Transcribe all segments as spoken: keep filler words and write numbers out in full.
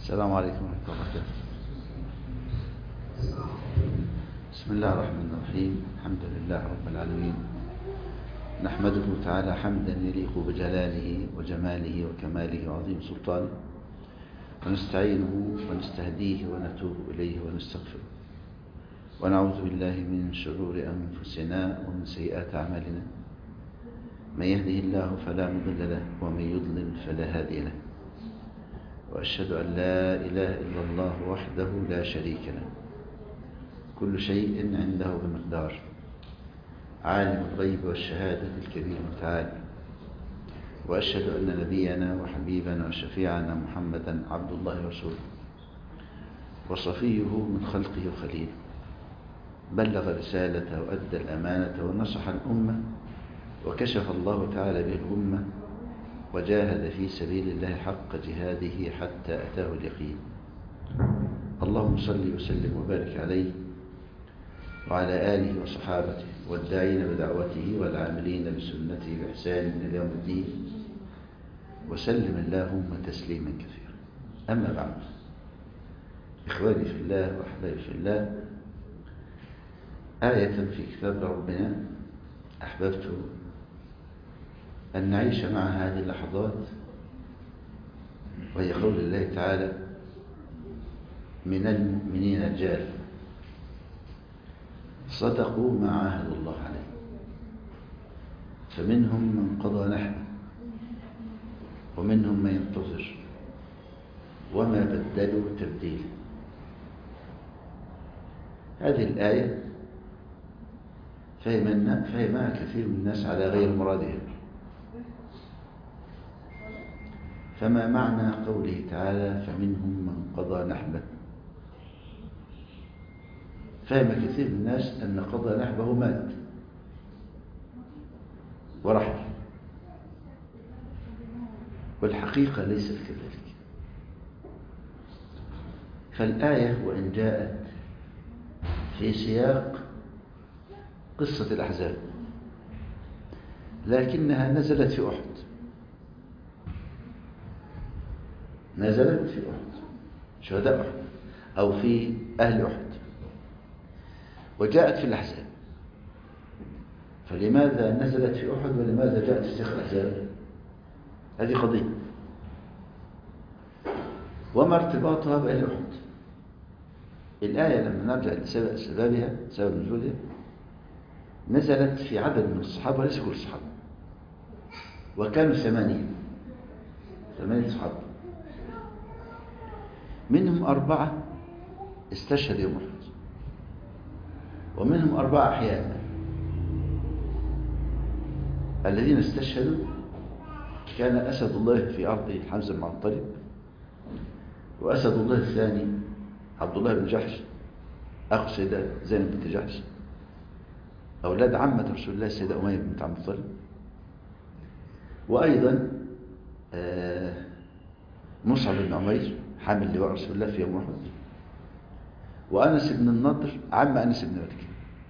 السلام عليكم ورحمة الله وبركاته. بسم الله الرحمن الرحيم. الحمد لله رب العالمين، نحمده تعالى حمدا يليق بجلاله وجماله وكماله وعظيم سلطانه، ونستعينه ونستهديه ونتوب إليه ونستغفره، ونعوذ بالله من شرور أنفسنا ومن سيئات أعمالنا. من يهده الله فلا مضل له ومن يضلل فلا هادي له، وأشهد أن لا إله إلا الله وحده لا شريك له، كل شيء عنده بمقدار، عالم الغيب والشهادة الكبير المتعال. وأشهد أن نبينا وحبيبنا وشفيعنا محمدا عبد الله ورسوله، وصفيه من خلقه وخليله، بلغ رسالته وأدى الأمانة ونصح الأمة، وكشف الله تعالى به الأمة، وجاهد في سبيل الله حق جهاده حتى أتاه اليقين. اللهم صل وسلم وبارك عليه وعلى آله وصحابته والداعين بدعوته والعاملين بسنته بإحسان إلى يوم الدين، وسلم اللهم تسليما كثيرا. أما بعد، إخواني في الله وأحبابي في الله، آية في كتاب ربنا أحببت أن نعيش مع هذه اللحظات، وهي قول الله تعالى: من المؤمنين رجال صدقوا ما عاهدوا الله عليه، فمنهم من قضى نحبه ومنهم من ينتظر وما بدلوا تبديلا. هذه الآية فهمها كثير من الناس على غير مرادها. فما معنى قوله تعالى فمنهم من قضى نحبه؟ فهم كثير من الناس أن قضى نحبه مات ورحل، والحقيقة ليست كذلك. فالآية وإن جاءت في سياق قصة الأحزاب، لكنها نزلت في أحد، نزلت في أحد، شهداء أحد أو في أهل أحد، وجاءت في الأحزاب. فلماذا نزلت في أحد ولماذا جاءت في سياق الأحزاب؟ هذه قضية. وما ارتباطها بأهل أحد؟ الآية لما نرجع لسببها، سبب نزولها، نزلت في عدد من الصحابة وليس كل الصحابة، وكانوا ثمانية ثمانية صحابة، منهم أربعة استشهدوا يوم أحد، ومنهم أربعة أحياء. الذين استشهدوا كان أسد الله في أرضه حمزة بن عبد المطلب، وأسد الله الثاني عبد الله بن جحش أخو السيدة زينب بنت جحش، أولاد عمة رسول الله السيدة أمية بنت عبد المطلب، وأيضا مصعب بن عمير حامل لواء رسول الله في يوم أحد، وأنس بن النضر عم أنس بن مالك.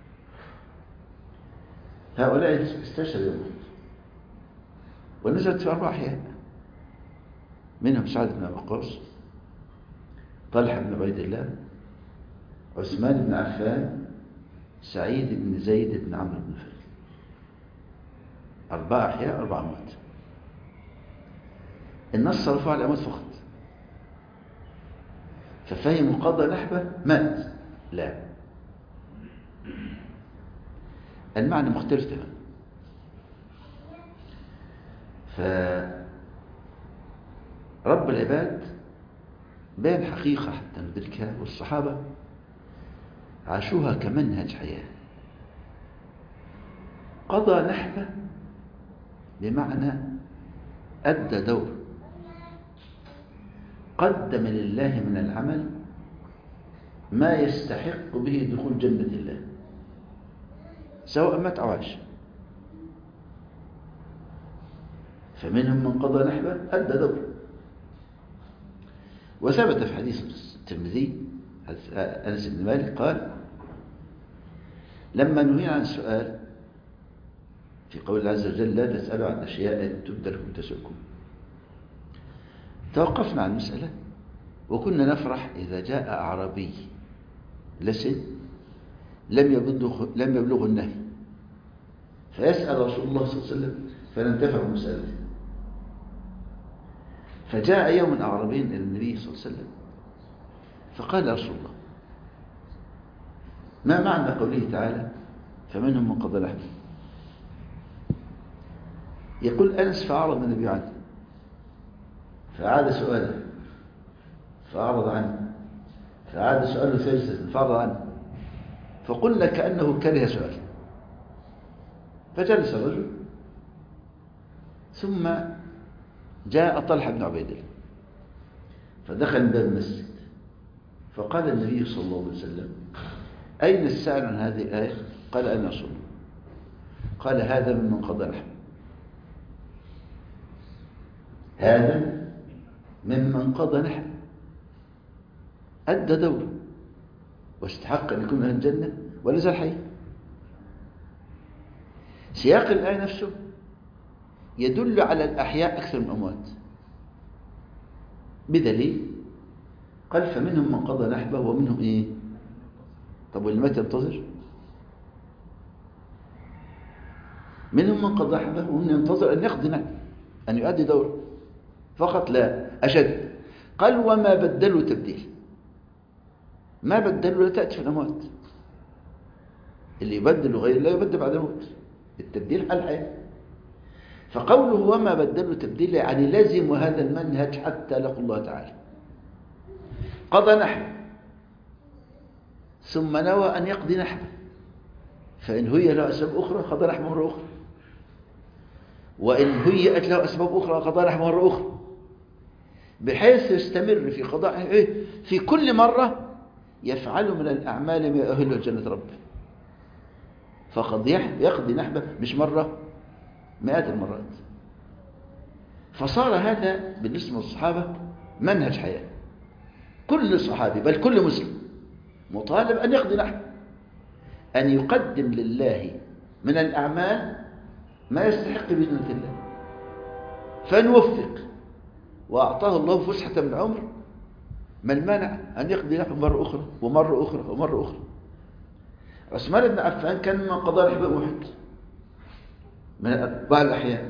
هؤلاء استشهدوا يوم أحد، ونزلت في أربع أحياء، منهم سعد بن أبي وقاص، طلحة بن عبيد الله، عثمان بن عفان، سعيد بن زيد بن عمرو بن فهد. أربع أحياء أربع أموات. النص صرفوا على الأموات فقط، ففهموا قضى نحبه مات. لا، المعنى مختلف تماما. فرب العباد بين حقيقة حتى ندركها، والصحابة عاشوها كمنهج حياة. قضى نحبه بمعنى أدى دور، قدم لله من العمل ما يستحق به دخول جنة الله، سواء مات أو عاش. فمنهم من قضى نحبه أدى دور. وثبت في حديث الترمذي أنس بن مالك قال: لما نهينا عن السؤال في قول الله عز وجل لا تسألوا عن أشياء تبدى لكم تسؤكم، توقفنا عن المسألة وكنا نفرح إذا جاء أعرابي لسن لم يبلغه, لم يبلغه النهي، فيسأل رسول الله صلى الله عليه وسلم فننتفع بمسألته. فجاء يوم أعرابي إلى النبي صلى الله عليه وسلم فقال: يا رسول الله، ما معنى قوله تعالى فمنهم من قضى نحبه؟ يقول أنس: فأعرض النبي عنه، فعاد سؤاله فأعرض عنه، فعاد سؤاله ثالثة فأعرض عنه، فقلنا كأنه كره سؤاله، فجلس الرجل. ثم جاء طلحة بن عبيد الله فدخل من باب المسجد، فقال النبي صلى الله عليه وسلم: أين السائل عن هذه الآية؟ قال: أنا رسول الله. قال: هذا ممن قضى نحبه، هذا ممن قضى نحبه، أدى دوره واستحق أن يكون من الجنة ولزال حي. سياق الآية نفسه يدل على الأحياء أكثر من الأموات بدليل قال: فمنهم من قضى نحبه ومنهم إيه؟ طب واللي مات ينتظر؟ منهم من قضى نحبه ومن ينتظر أن يقضي نحبه، أن يؤدي دوره فقط، لا أشد. قال: وما بدلوا تبديل، ما بدلوا لا تأتي في الأموات، اللي يبدل غير لا يبدل بعد الموت، التبديل حال الحياة. فقوله وما بدلوا تبديل يعني لازم هذا المنهج حتى لقوا الله تعالى. قضى نحبه ثم نوى أن يقضي نحبه، فإن هي له أسباب أخرى قضى نحبه مرة أخرى، وإن هيئت له أسباب أخرى قضى نحبه مرة أخرى، بحيث يستمر في قضاء إيه؟ في كل مرة يفعل من الأعمال ما يؤهله جنة ربه، فقد يقضي نحبه مش مرة، مئات المرات. فصار هذا بالنسبة للصحابة منهج حياة، كل صحابي بل كل مسلم مطالب أن يقضي نحبه، أن يقدم لله من الأعمال ما يستحق بجنة الله، فنوفق وأعطاه الله فسحة من العمر، ما المانع أن يقضي نحبه مرة أخرى ومرة أخرى ومرة أخرى. عثمان بن عفان كان من قضاء نحبه أحد من بعض الأحيان.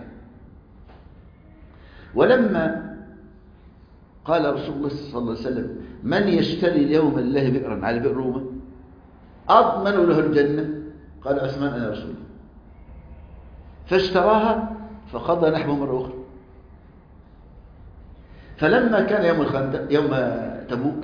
ولما قال رسول الله صلى الله عليه وسلم: من يشتري اليوم لله بئرا على بئر روما أضمن له الجنة، قال عثمان: أنا رسول الله. فاشتراها فقضى نحبه مرة أخرى. فلما كان يوم الخندق يوم تبوك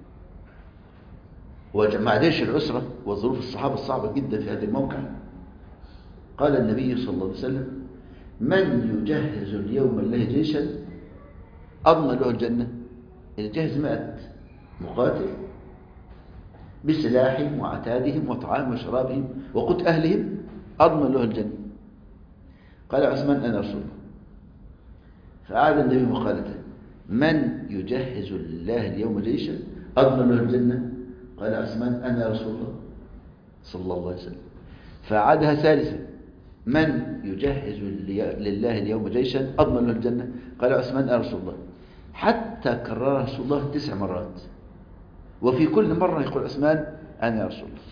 ومع جيش العسرة وظروف الصحابة الصعبة جدا في هذا الموقع، قال النبي صلى الله عليه وسلم: من يجهز اليوم الله جيشا أضمن له الجنة. الجهز مئة مقاتل بسلاحهم وعتادهم وطعام وشرابهم وقوت أهلهم، أضمن له الجنة. قال عثمان: أنا رسول الله. فأعاد النبي مقالته: من يجهز الله اليوم جيشا أضمن له الجنة. قال عثمان: أنا رسول الله صلى الله عليه وسلم. فأعادها ثالثا: من يجهز لله اليوم جيشا أضمن له الجنة. قال عثمان: أنا رسول الله. حتى كررها رسول الله تسع مرات، وفي كل مرة يقول عثمان: أنا رسول الله.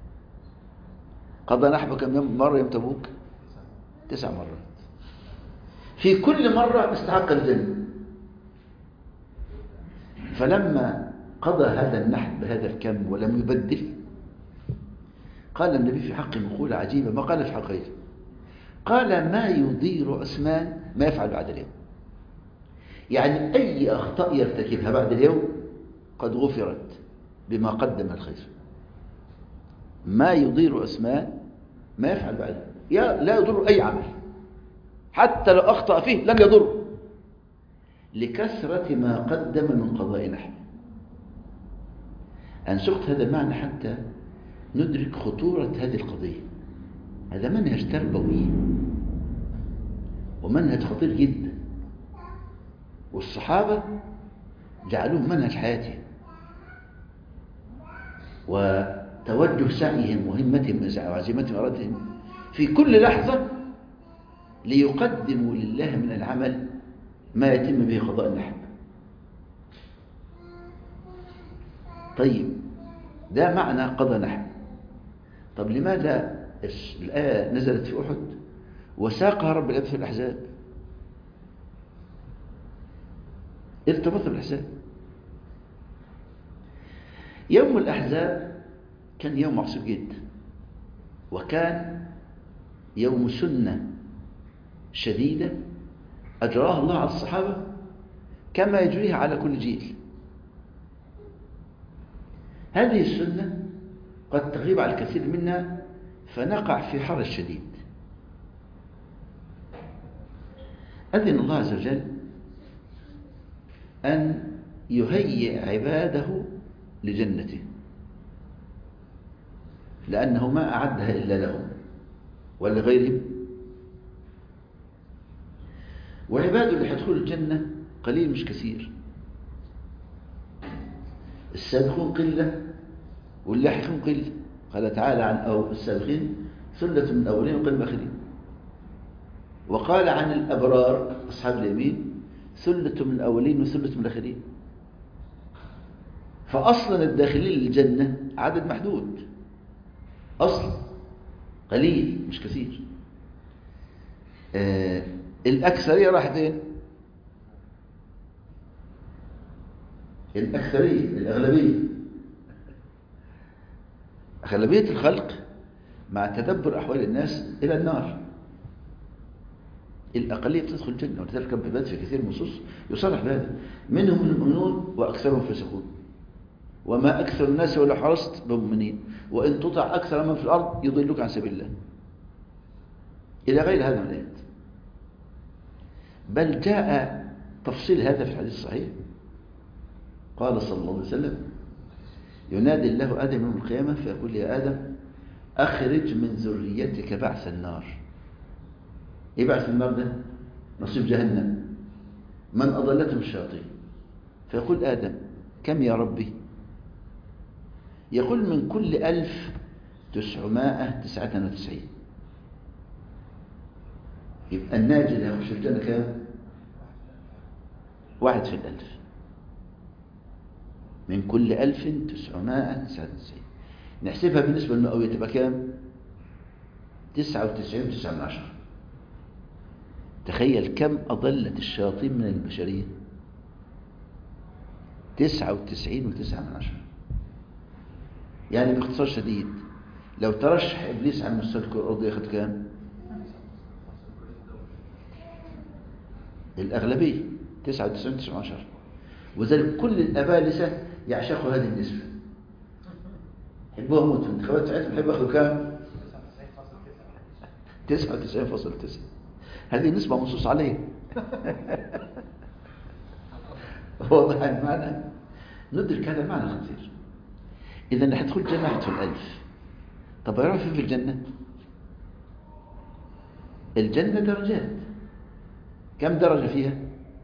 قضى نحبه كم مرة يوم تبوك؟ تسع مرات، في كل مرة استحق الجنة. فلما قضى هذا النحب بهذا الكم ولم يبدل، قال النبي في حق مقولة عجيبة ما قال في حق غيره، قال: ما يضير عثمان ما يفعل بعد اليوم. يعني أي أخطاء يرتكبها بعد اليوم قد غفرت بما قدم الخير. ما يضير عثمان ما يفعل بعد، لا يضر أي عمل، حتى لو أخطأ فيه لم يضر، لكثرة ما قدم من قضاء نحب. أن سقط هذا المعنى حتى ندرك خطورة هذه القضية. هذا منهج تربوي ومنهج خطير جدا، والصحابة جعلوه منهج حياتهم وتوجه سعيهم وهمتهم وعزيمتهم وإرادتهم في كل لحظة ليقدموا لله من العمل ما يتم به قضاء النحب. طيب ده معنى قضى نحن. طب لماذا الآية نزلت في أحد وساقها رب العالمين في الأحزاب؟ ارتبط بالأحزاب. يوم الأحزاب كان يوم عصيب جدا، وكان يوم سنة شديدة أجراها الله على الصحابة كما يجريها على كل جيل. هذه السنة قد تغيب على الكثير منا فنقع في حرج شديد. أذن الله عز وجل أن يهيئ عباده لجنته، لأنه ما أعدها إلا لهم ولغيرهم. وعباده اللي حيدخلوا الجنة قليل مش كثير، السابقون قلة واللاحقون قلة. قال تعالى عن السابقين ثلة من الأولين وقل آخرين، وقال عن الأبرار أصحاب اليمين ثلة من الأولين وثلة من الآخرين. فأصلا الداخلين للجنة عدد محدود، أصلا قليل مش كثير. آه الأكثرية راح فين؟ الأكثرية الأغلبية أغلبية الخلق مع تدبر أحوال الناس إلى النار. الأقلية بتدخل الجنة، ولذلك رب العباد في كثير من النصوص يصرح بهذا: منهم المؤمنون وأكثرهم فاسقون، وما أكثر الناس ولو حرصت بمؤمنين، وإن تطع أكثر من في الأرض يضلوك عن سبيل الله، إلى غير هذا من الآيات. بل جاء تفصيل هذا في الحديث الصحيح. قال صلى الله عليه وسلم: ينادي الله آدم يوم القيامة فيقول: يا آدم أخرج من ذريتك بعث النار. إيه بعث النار ده؟ نصيب جهنم، من أضلتهم الشياطين. فيقول آدم: كم يا ربي؟ يقول: من كل ألف تسعمائة تسعة وتسعين. يبقى الناجي اللي هيخش الجنة كام؟ واحد في الألف. من كل ألف تسعمائة تسعة وتسعين. نحسبها بالنسبة للمئوية تبقى كام؟ تسعة وتسعين وتسعة من عشرة. تخيل كم أضلت الشياطين من البشرية؟ تسعة وتسعين وتسعة من عشرة. يعني باختصار شديد لو ترشح إبليس على مستوى الكرة الأرضية ياخد كام؟ الأغلبية تسعة وتسعين وتسعة من عشرة. وذلك كل الأبالسة يعشقوا هذه النسبة، يحبوها موت. في الانتخابات بتاعتهم يحبوا ياخدوا كام؟ تسعة وتسعين فاصلة تسعة. هذه نسبة منصوص عليها. واضح المعنى؟ ندرك هذا المعنى خطير. إذا اللي حتدخل الجنة واحد في الألف. طب يعرف في الجنة؟ الجنة درجات. كم درجة فيها؟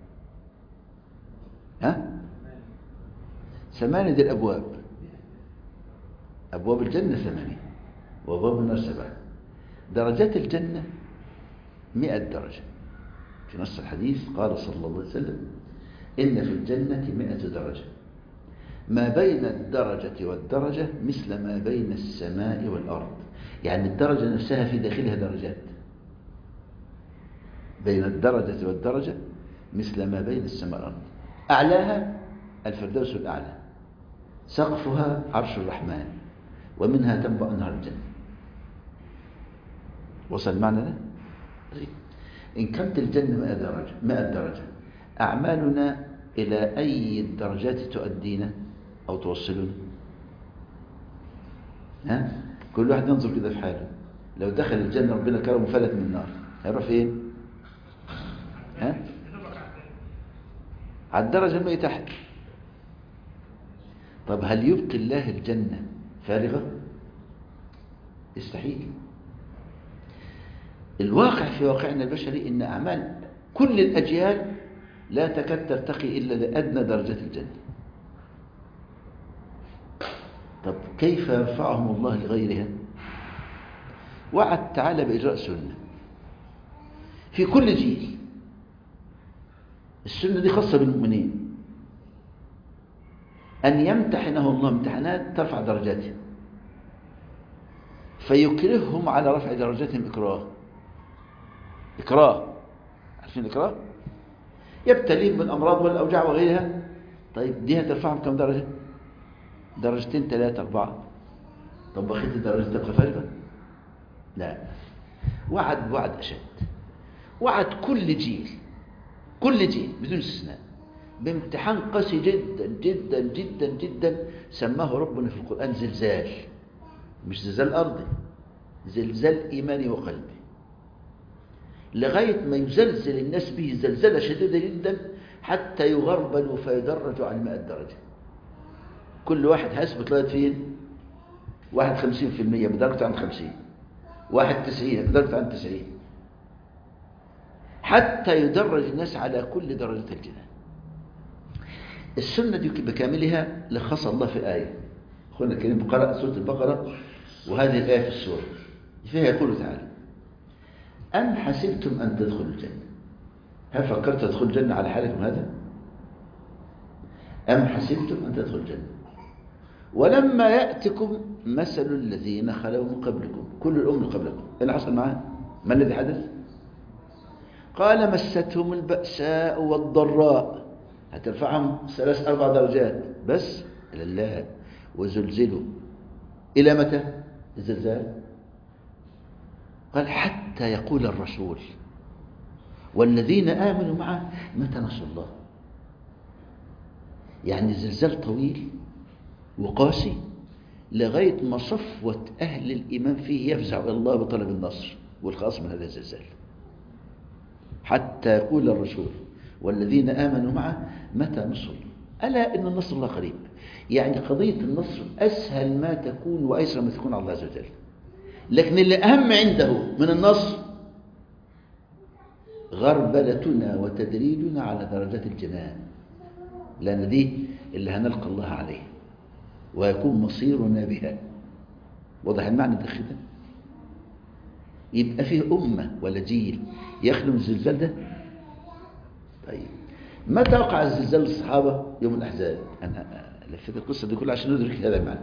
ها؟ ثمانية دي الأبواب. أبواب الجنة ثمانية وأبواب النار سبعة. درجات الجنة مئة درجة. في نص الحديث قال صلى الله عليه وسلم: إن في الجنة مئة درجة، ما بين الدرجة والدرجة مثل ما بين السماء والأرض. يعني الدرجة نفسها في داخلها درجات. بين الدرجة والدرجة مثل ما بين السماء والأرض. أعلاها الفردوس الأعلى، سقفها عرش الرحمن، ومنها تنبع أنهار الجنة. وصل المعنى ده؟ طيب إن كانت الجنة مئة درجة مئة درجة، أعمالنا إلى أي الدرجات تؤدينا أو توصلنا؟ ها؟ كل واحد ينظر كده في حاله. لو دخل الجنة ربنا كرمه وفلت من النار هيروح فين؟ ها؟ على الدرجة المئة تحت. طب هل يبقي الله الجنة فارغة؟ يستحيل. الواقع في واقعنا البشري إن أعمال كل الأجيال لا تكاد ترتقي إلا لأدنى درجات الجنة. طب كيف يرفعهم الله لغيرها؟ وعد تعالى بإجراء سنة في كل جيل. السنة دي خاصة بالمؤمنين. أن يمتحنه الله امتحانات ترفع درجاته، فيكرههم على رفع درجاتهم إكراه. إكراه، عارفين الإكراه؟ يبتليهم بالأمراض والأوجاع وغيرها. طيب دي هترفعهم كم درجة؟ درجتين ثلاثة أربعة. طب بخيت الدرجة تبقى فارغة؟ لا، وعد وعد أشد، وعد كل جيل كل جيل بدون استثناء بامتحان قاسي جدا جدا جدا جدا، سماه ربنا في القرآن زلزال. مش زلزال أرضي، زلزال إيماني وقلبي، لغاية ما يزلزل الناس به زلزلة شديدة جدا حتى يغربلوا فيدرجوا عن مئة درجة. كل واحد حسب لغاية فين؟ واحد خمسين في المية بدرجة عن خمسين، واحد تسعين بدرجة عن تسعين، حتى يدرج الناس على كل درجة الجنان. السنة دي بكاملها لخص الله في آية. أخونا الكريم قرأ سورة البقرة، وهذه الآية في السورة فيها يقول تعالى: أم حسبتم أن تدخلوا الجنة؟ هل فكرت تدخل الجنة على حالكم هذا؟ أم حسبتم أن تدخلوا الجنة ولما يأتكم مثل الذين خلوا من قبلكم. كل الأمم قبلكم إيه اللي حصل معاه؟ ما الذي حدث؟ قال مستهم البأساء والضراء، هترفعهم ثلاث أربع درجات بس لله، وزلزلوا. إلى متى الزلزال؟ قال حتى يقول الرسول والذين آمنوا معه متى نصر الله. يعني الزلزال طويل وقاسي لغاية ما صفوة أهل الإيمان فيه يفزع إلى الله بطلب النصر والخلاص من هذا الزلزال. حتى يقول الرسول والذين آمنوا معه متى نصر الله. ألا إن النصر الله قريب. يعني قضية النصر أسهل ما تكون وأيسر ما تكون على الله عز وجل، لكن اللي أهم عنده من النصر غربلتنا وتدريجنا على درجات الجنان، لأن دي اللي هنلقى الله عليه ويكون مصيرنا بها. واضح المعنى ده كده؟ يبقى فيه أمة ولا جيل يخلو من الزلزال ده. طيب متى وقع الزلزال للصحابة؟ يوم الأحزاب. أنا لفت القصة دي كلها عشان ندرك هذا المعنى.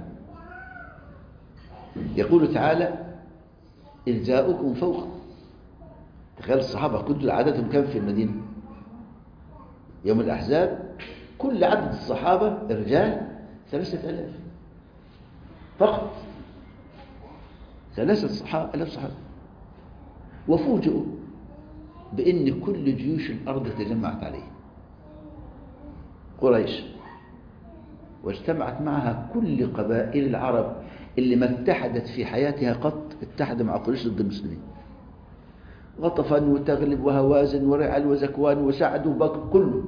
يقول تعالى: إذ جاءوكم فوق. تخيل الصحابة كل عددهم كم في المدينة يوم الأحزاب؟ كل عدد الصحابة الرجال ثلاثة آلاف فقط، ثلاثة صحابة آلاف صحابة. وفوجئوا بأن كل جيوش الأرض تجمعت عليه قريش، واجتمعت معها كل قبائل العرب اللي ما اتحدت في حياتها قط، اتحد مع قريش ضد المسلمين. غطفان وتغلب وهوازن ورعل وزكوان وسعد وبكر كله.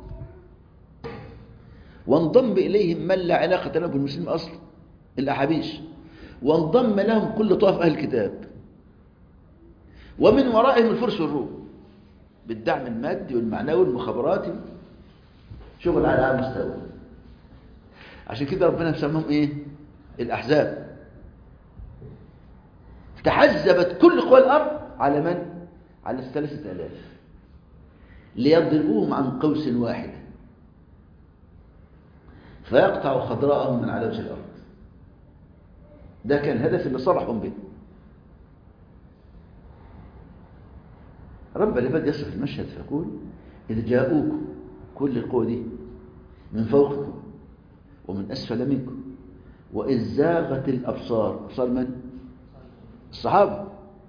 وانضم إليهم من لا علاقة له بالمسلمين أصلا، الأحابيش. وانضم لهم كل طائف أهل الكتاب، ومن ورائهم الفرس والروم بالدعم المادي والمعنوي والمخابراتي، شغل على أعلى مستوى. عشان كده ربنا سماهم إيه؟ الأحزاب. تحزبت كل قوى الأرض على من؟ على الثلاثة آلاف ليضربوهم عن قوس واحد فيقطع خضراءهم من على وجه الأرض. ده كان الهدف اللي صرحهم به. رب العباد يصف المشهد فيقول: إذ جاءوكم، كل القوة دي من فوقكم ومن أسفل منكم، وإذ زاغت الأبصار. أبصار من؟ الصحابة.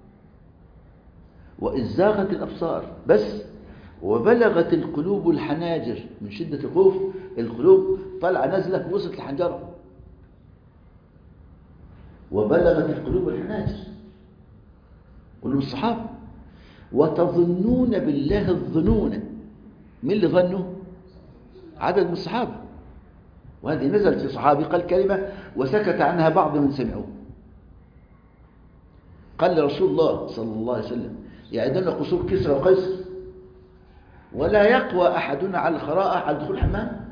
وإذ زاغت الأبصار بس، وبلغت القلوب الحناجر. من شدة الخوف القلوب طلع نزلة وصلت الحنجرة. وبلغت القلوب الحناجر قلوب الصحابة. وتظنون بالله الظنون. من اللي ظنوا؟ عدد من الصحابة. وهذه نزلت في صحابي قال كلمة وسكت عنها بعض من سمعوه. قال لرسول الله صلى الله عليه وسلم: يعدنا قصور كسرى وقيصر ولا يقوى أحدنا على الخراءة على دخول الحمام.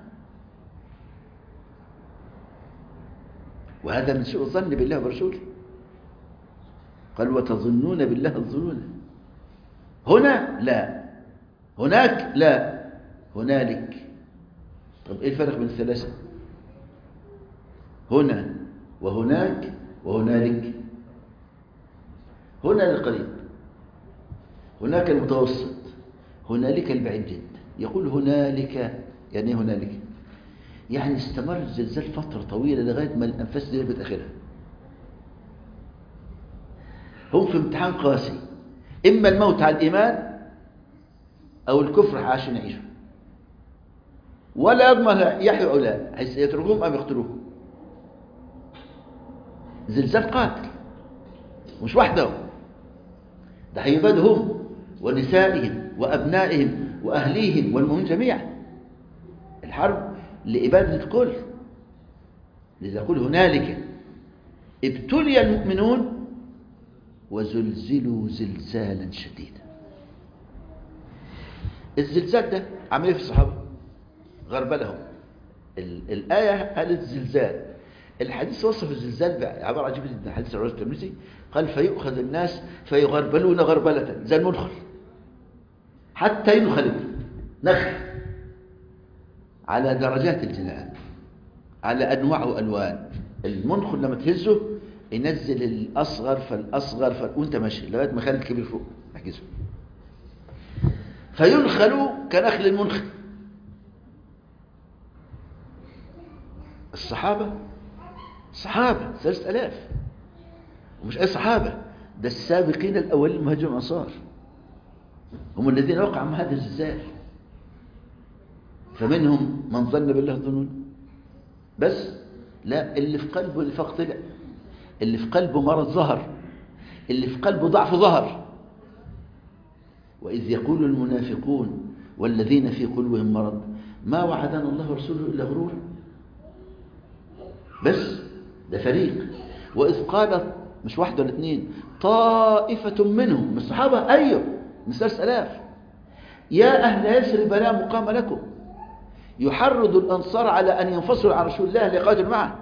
وهذا من سوء الظن بالله ورسوله. قال: وتظنون بالله الظنون. هنا لا، هناك لا، هنالك. طب ايه الفرق بين الثلاثة؟ هنا وهناك وهنالك. هنا القريب، هناك المتوسط، هنالك البعيد جدا. يقول هنالك، يعني هنالك يعني استمر الزلزال فترة طويلة لغاية ما الأنفاس دي جابت آخرها. هم في امتحان قاسي، إما الموت على الإيمان أو الكفر عشان يعيشوا، ولا يضمن يحيوا أو لا، يتركوهم أم يقتلوهم. زلزال قاتل، مش وحدهم، ده هيبادهم ونسائهم وأبنائهم وأهليهم والمؤمنين جميعا. الحرب لإبادة الكل. لذا يقول هنالك ابتلي المؤمنون وزلزلوا زلزالا شديدا. الزلزال ده عمل ايه في الصحابة؟ غربلهم. الآية قالت زلزال، الحديث وصف الزلزال بعبارة عجيبة جدا. حديث الرجل الترمذي قال فيؤخذ الناس فيغربلون غربلة زي المنخل حتى ينخلق نخل على درجات الجنان، على أنواع وألوان. المنخل لما تهزه ينزل الأصغر فالأصغر فال... وانت ماشي لغاية ما خلي الكبير فوق احجزه، فينخلوا كنخل المنخل. الصحابة صحابة ثلاثة آلاف، ومش أي صحابة، ده السابقين الأولين المهاجرين والأنصار، هم الذين وقعوا مع هذا الزلزال. فمنهم من ظن بالله الظنون، بس لا، اللي في قلبه النفاق طلع، اللي في قلبه مرض ظهر، اللي في قلبه ضعف ظهر. وإذ يقول المنافقون والذين في قلوبهم مرض ما وعدنا الله ورسوله إلا غرورا. بس ده فريق. وإذ قالت، مش واحدة ولا اثنين، طائفة منهم من الصحابة، أيوه من ثلاثة آلاف، يا أهل يثرب لا مقام لكم، يحرض الأنصار على أن ينفصلوا عن رسول الله ليقاتلوا معه.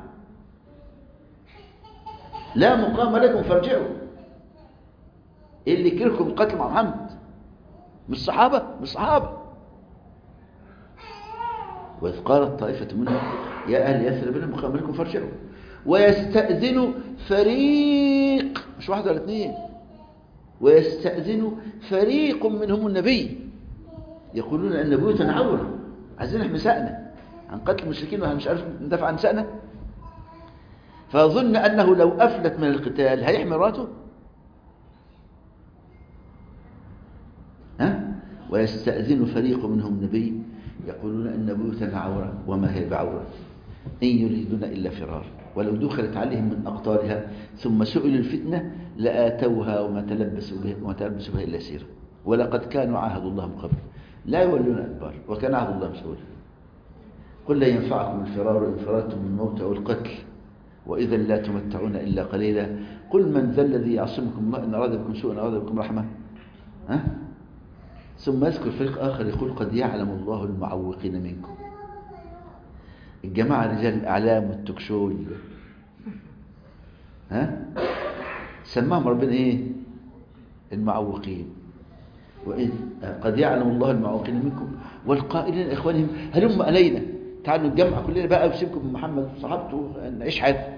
لا مقام لكم فارجعوا. إيه اللي يكرهكم القتل مع محمد؟ مش صحابة، مش صحابة. وإذ قالت طائفة منهم يا أهل يثرب لا مقام لكم فارجعوا ويستأذن فريق، مش واحد ولا اثنين، ويستأذن فريق منهم النبي يقولون أن بيوتنا عورة، عايزين نحمي نسائنا عن قتل المشركين ومش عارف ندافع عن نسائنا. فظن أنه لو أفلت من القتال هيحمي مراته. ها؟ ويستأذن فريق منهم النبي يقولون أن بيوتنا عورة وما هي بعورة إن يريدون إلا فرار ولو دخلت عليهم من أقطارها ثم سئلوا الفتنة لآتوها وما تلبسوا به وما تلبسوا بها إلا يسيرا ولقد كانوا عاهدوا الله من قبل لا يولون الأدبار وكان عهد الله مسؤولا. قل لا ينفعكم الفرار إن فررتم من الموت أو القتل وإذا لا تمتعون إلا قليلا قل من ذا الذي يعصمكم إن أراد بكم سوءا أراد بكم رحمة. ها؟ ثم يذكر فريق آخر يقول قد يعلم الله المعوقين منكم. الجماعة رجال الأعلام والتكشول، ها؟ سماهم ربنا إيه؟ المعوقين. وإذ قد يعلم الله المعوقين منكم والقائلين إخوانهم هلم علينا، تعالوا نتجمع كلنا بقى وسيبكم من محمد وصحابته نعيش حياتنا.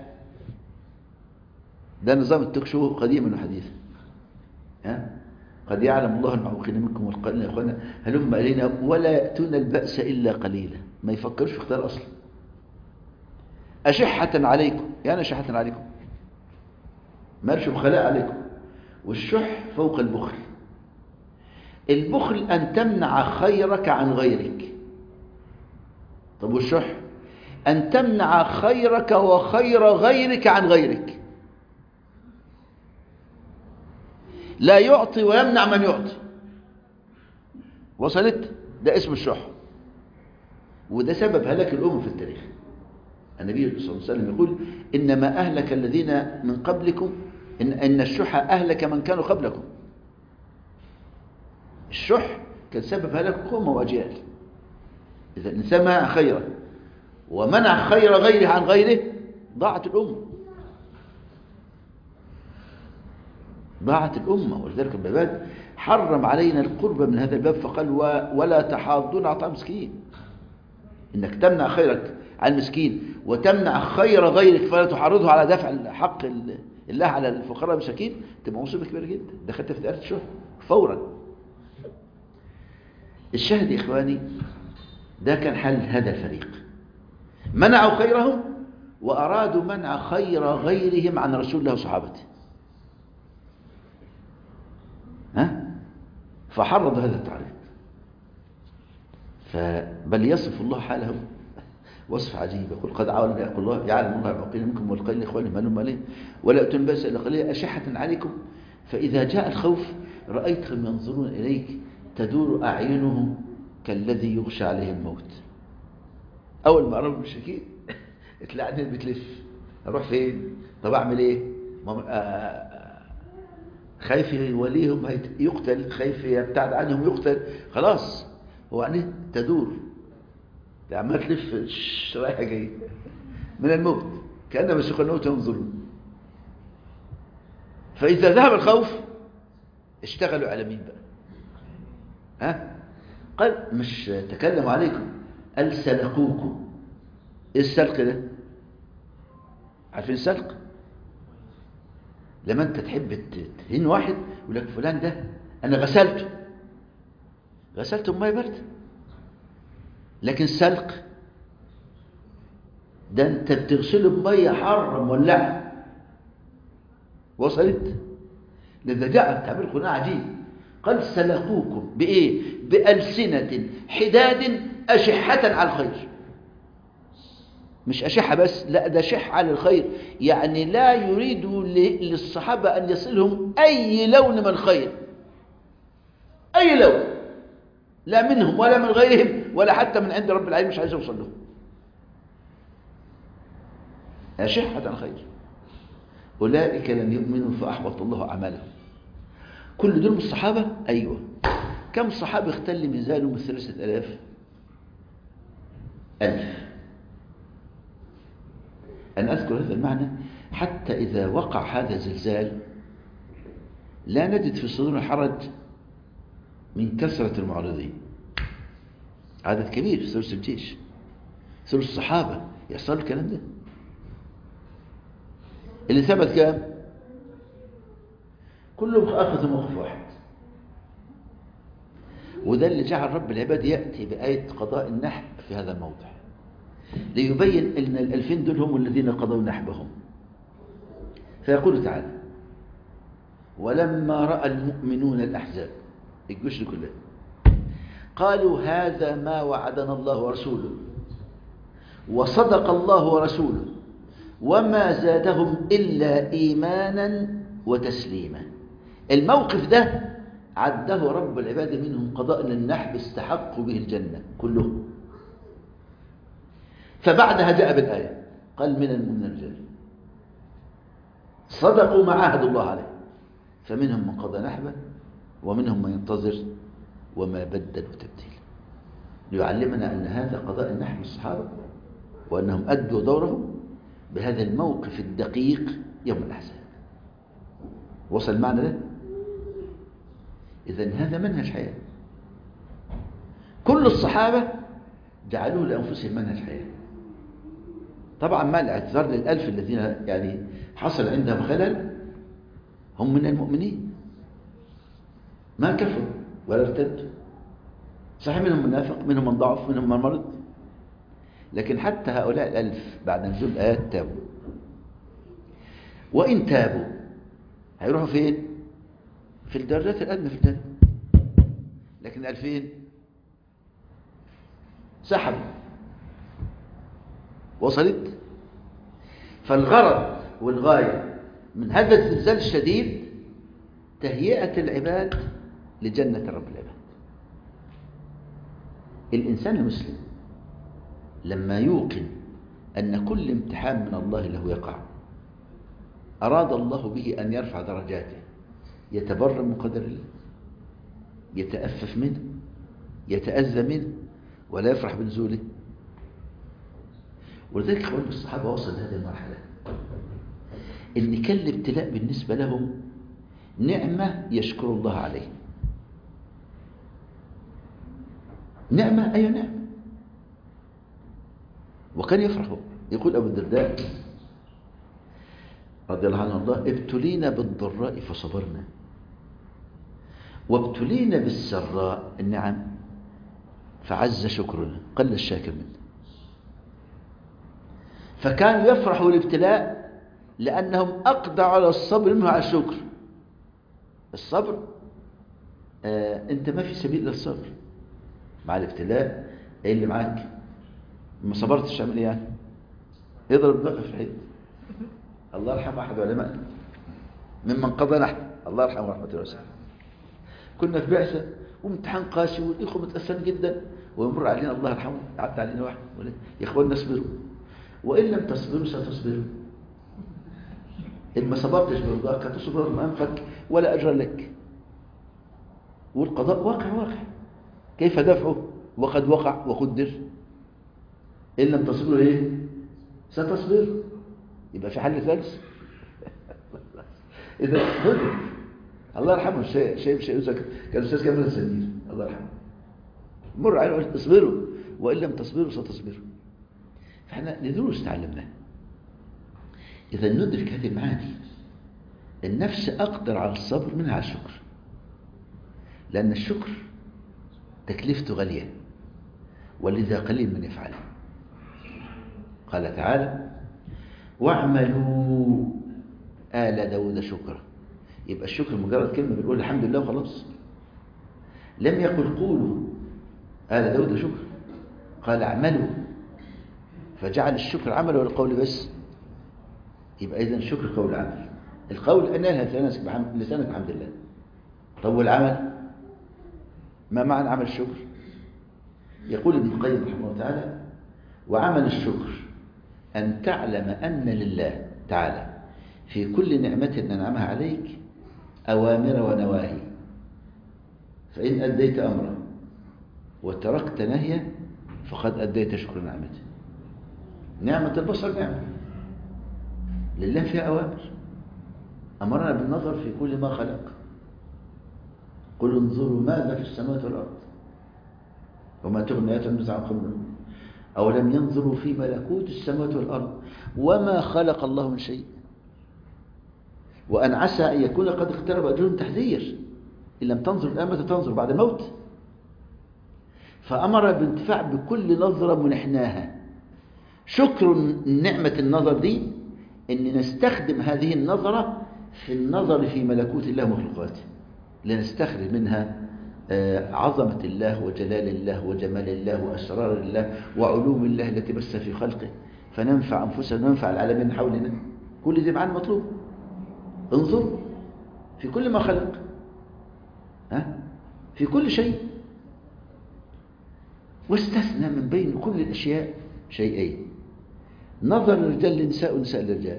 ده نظام التكشو قديما وحديثا. ها؟ قد يعلم الله المعوقين منكم والقائلين إخواننا هلم علينا ولا يأتون البأس إلا قليلا. ما يفكرش في اختيار أصلا. أشحة عليكم، يعني أشحة عليكم، مالش بخلاء عليكم. والشح فوق البخل. البخل أن تمنع خيرك عن غيرك. طب والشح أن تمنع خيرك وخير غيرك عن غيرك. لا يعطي ويمنع من يعطي. وصلت؟ ده اسم الشح، وده سبب هلاك الأمم في التاريخ. النبي صلى الله عليه وسلم يقول إنما أهلك الذين من قبلكم إن, إن الشح أهلك من كانوا قبلكم. الشح كان سبب هلاك أمة وأجيال. إذا الإنسان منع خيره ومنع خير غيره عن غيره ضاعت الأمة، ضاعت الأمة. ولذلك الباب حرم علينا القرب من هذا الباب فقال ولا تحاضون على طعام مسكين. إنك تمنع خيرك على المسكين وتمنع خير غيرك فلا تحرضه على دفع حق الله على الفقراء والمساكين، تبقى مصيبة كبيرة جدا، دخلت في دائرة الشهر فورا. الشاهد يا إخواني، ده كان حل هذا الفريق، منعوا خيرهم وأرادوا منع خير غيرهم عن رسول الله وصحابته، ها؟ فحرض هذا التعريض. فبل يصف الله حالهم وصف عجيب، يقول قد عاون يقول الله يعلم الله عقيل منكم والقيل لاخوانهم هلم عليه ولا اتون باس الا قليلا اشحه عليكم فاذا جاء الخوف رايتهم ينظرون اليك تدور اعينهم كالذي يغشى عليه الموت. اول ما قربوا المشركين اتلعنت بتلف، اروح فين؟ طب اعمل ايه؟ خايف يوليهم يقتل، خايف يبتعد عنهم يقتل، خلاص هو عينيه تدور عمال تلف رايحه جايه من الموت كانما يسوق الموت ينظرون. فاذا ذهب الخوف اشتغلوا على مين بقى؟ ها؟ قال مش تكلموا عليكم، قال سلقوكم. ايه السلق ده؟ عارفين السلق؟ لما انت تحب تهين واحد يقول لك فلان ده انا غسلته، غسلته بميه بارده. لكن سلق ده انت بتغسله بميه حاره مولعه. وصلت؟ لذا جاء تعبير القرآن عجيب، قال سلقوكم بايه؟ بألسنة حداد أشحة على الخير. مش أشحة بس، لا ده شح على الخير، يعني لا يريد للصحابة أن يصلهم أي لون من الخير، أي لون، لا منهم ولا من غيرهم ولا حتى من عند رب العالمين، مش عايز يوصل لهم. أشحة على الخير. أولئك لم يؤمنوا فأحبط الله أعمالهم. كل دول من الصحابة؟ أيوة. كم صحابي اختل ميزانه من ثلاثة آلاف؟ ألف. أنا أذكر هذا المعنى حتى إذا وقع هذا الزلزال لا نجد في صدور الحرج من كثرة المعارضين. عدد كبير في ثلث الجيش، ثلث الصحابة يحصل الكلام ده. اللي ثبت كام؟ كلهم أخذوا موقف واحد. وده اللي جعل رب العباد يأتي بآية قضاء النحب في هذا الموضع ليبين أن الألفين دول هم الذين قضوا نحبهم. فيقول تعالى: ولما رأى المؤمنون الأحزاب، الجيوش كلها، قالوا هذا ما وعدنا الله ورسوله وصدق الله ورسوله وما زادهم إلا إيمانا وتسليما. الموقف ده عده رب العباد منهم قضاء للنحب استحقوا به الجنة كلهم. فبعدها جاء بالآية قال: من المؤمنين رجال صدقوا ما عاهدوا الله عليه فمنهم من قضى نحبه ومنهم من ينتظر وما بدلوا تبديلا، ليعلمنا أن هذا قضاء النحب الصحابة وأنهم أدوا دورهم بهذا الموقف الدقيق يوم الأحزاب. وصل المعنى ده؟ إذن هذا منهج حياة. كل الصحابة جعلوه لأنفسهم منهج حياة. طبعا ما الاعتذار للألف الذين يعني حصل عندهم خلل، هم من المؤمنين ما كفروا ولا ارتدوا، صحيح منهم منافق، منهم من ضعف، منهم من مرض، لكن حتى هؤلاء الألف بعد نزول الآيات تابوا. وإن تابوا هيروحوا فين؟ في الدرجات الأدنى في الجنة. لكن الألفين سحبوا. وصلت؟ فالغرض والغاية من هذا الزلزال الشديد تهيئة العباد لجنة رب العباد. الإنسان المسلم لما يوقن أن كل امتحان من الله له يقع، أراد الله به أن يرفع درجاته، يتبرم من قدر الله، يتأفف منه، يتأذى منه، ولا يفرح بنزوله. ولذلك أخوان الصحابة وصل لهذه المرحلة إن كان الابتلاء بالنسبة لهم نعمة يشكر الله عليه. نعمة أي نعمة. وكان يفرح. يقول أبو الدرداء رضي الله عنه الله: ابتلينا بالضراء فصبرنا، وابتلينا بالسراء النعم فعز شكرنا قل الشاكر منه. فكانوا يفرحوا الابتلاء لأنهم أقدروا على الصبر منه على الشكر. الصبر آه أنت ما في سبيل للصبر مع الابتلاء. إيه اللي معاك؟ ما صبرتش تعمل إيه يعني؟ يضرب دماغك في الحيط. الله يرحم أحد علماء ممن قضى نحن، الله يرحمه ورحمة الله وسلم. كنا في بعثة وامتحان قاسي والإخوة متأثرين جدا، ويمر علينا الله يرحمه عدى علينا واحد يا إخواننا اصبروا، وإن لم تصبروا ستصبروا. إن ما صبرتش برضاك هتصبر من أنفك ولا أجر لك. والقضاء واقع واقع، كيف دفعه وقد وقع وقدر. إن لم تصبروا إيه ستصبروا، يبقى في حل ثالث. إذا ندرك. الله يرحمه شيء شيء شيء كان أستاذ كامل السنير الله يرحمه، مر عليه اصبروا وإن لم تصبروا ستصبروا. فإحنا ندروس تعلمناه. إذا ندرك هذه المعاني. النفس أقدر على الصبر منها على الشكر، لأن الشكر تكلفته غالية ولذا قليل من يفعله. قال تعالى: واعملوا آل داود شكرا. يبقى الشكر مجرد كلمة بنقول الحمد لله وخلاص. لم يقل قولوا آل داود شكرا، قال اعملوا، فجعل الشكر عمل ولا قول بس. يبقى إذن الشكر قول عمل. القول أن ينهى لسانك بحمد الله. طب والعمل ما معنى عمل الشكر؟ يقول ابن القيم رحمه الله تعالى: وعمل الشكر أن تعلم أن لله تعالى في كل نعمة أنعمها عليك أوامر ونواهي، فإن أديت أمرا وتركت نهيا فقد أديت شكر نعمته. نعمة البصر نعمة لله فيها أوامر، أمرنا بالنظر في كل ما خلق. قل انظروا ماذا في السماوات والأرض وما تغني آيات النذر عن قوم أولم ينظروا في ملكوت السماوات والأرض وما خلق الله من شيء وأن عسى أن يكون قد اقترب أجلهم. تحذير: إن لم تنظر الآن متى تنظر؟ بعد الموت. فأمر بانتفاع بكل نظرة منحناها. شكر نعمة النظر دي أن نستخدم هذه النظرة في النظر في ملكوت الله ومخلوقاته، لنستخرج منها عظمة الله وجلال الله وجمال الله وأسرار الله وعلوم الله التي بث في خلقه، فننفع أنفسنا وننفع العالمين حولنا. كل ذي معنا مطلوب. انظر في كل ما خلق، ها في كل شيء، واستثنى من بين كل الأشياء شيئين: نظر الرجال للنساء ونساء للرجال.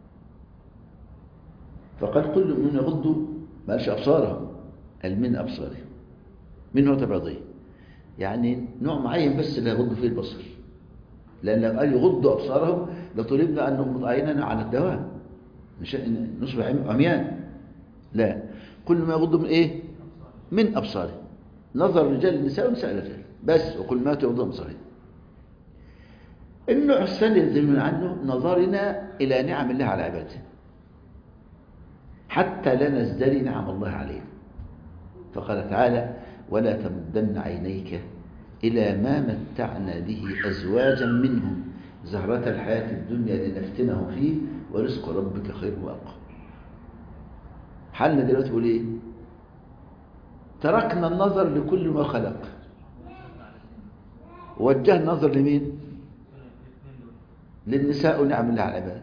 فقال: كل من يغضوا ما قالش أبصارهم، قال من أبصارهم. من هو تبعضيه، يعني نوع معين بس اللي يغضوا فيه البصر، لأن لو قال يغضوا أبصارهم لطلبنا أن نغمض عيننا عن الدوام نصبح عميان. لا، كل ما يغضوا من إيه؟ من أبصارهم. نظر الرجال للنساء ونساء للرجال بس، وكل ما يغضوا أبصارهم. النوع الثاني يلزم عنه نظرنا إلى نعم الله على عباده حتى لا نزدري نعم الله علينا. فقال تعالى: ولا تمدن عينيك إلى ما متعنا به أزواجا منهم زهرة الحياة الدنيا لنفتنهم فيه ورزق ربك خير وأبقى. حالنا دلوقتي بقول إيه؟ تركنا النظر لكل ما خلق، ووجهنا النظر لمين؟ للنساء ونعم الله على العباد.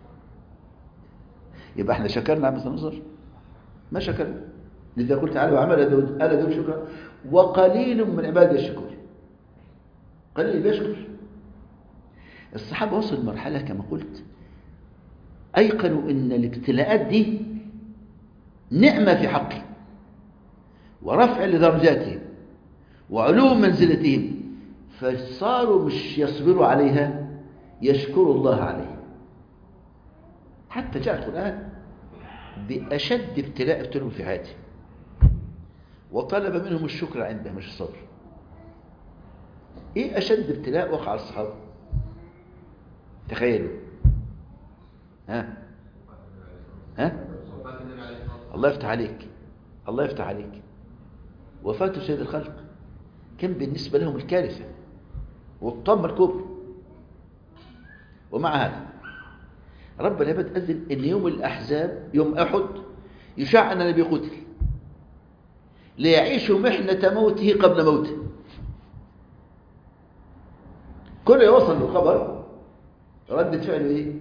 يبقى احنا شكرنا نعمة النظر؟ ما شكرنا. لذا قلت تعالى: وعمل آل داود شكرا وقليل من عبادي الشكور. قليل بيشكر. الصحابة وصلوا لمرحلة كما قلت أيقنوا أن الابتلاءات دي نعمة في حقه ورفع لدرجاتهم وعلو منزلتهم، فصاروا مش يصبروا عليها، يشكروا الله عليها. حتى جاء القرآن بأشد ابتلاء ابتلوا في حياتهم وطلب منهم الشكر عنده مش الصبر. ايه أشد ابتلاء وقع على الصحابة؟ تخيلوا. ها ها الله يفتح عليك، الله يفتح عليك. وفاة سيد الخلق كان بالنسبة لهم الكارثة والطامة الكبرى. ومع هذا رب العباد أذن أن يوم الأحزاب يوم أحد يشاع أن النبي قتل ليعيش محنة موته قبل موته. كل يوصل الخبر ردة فعله إيه؟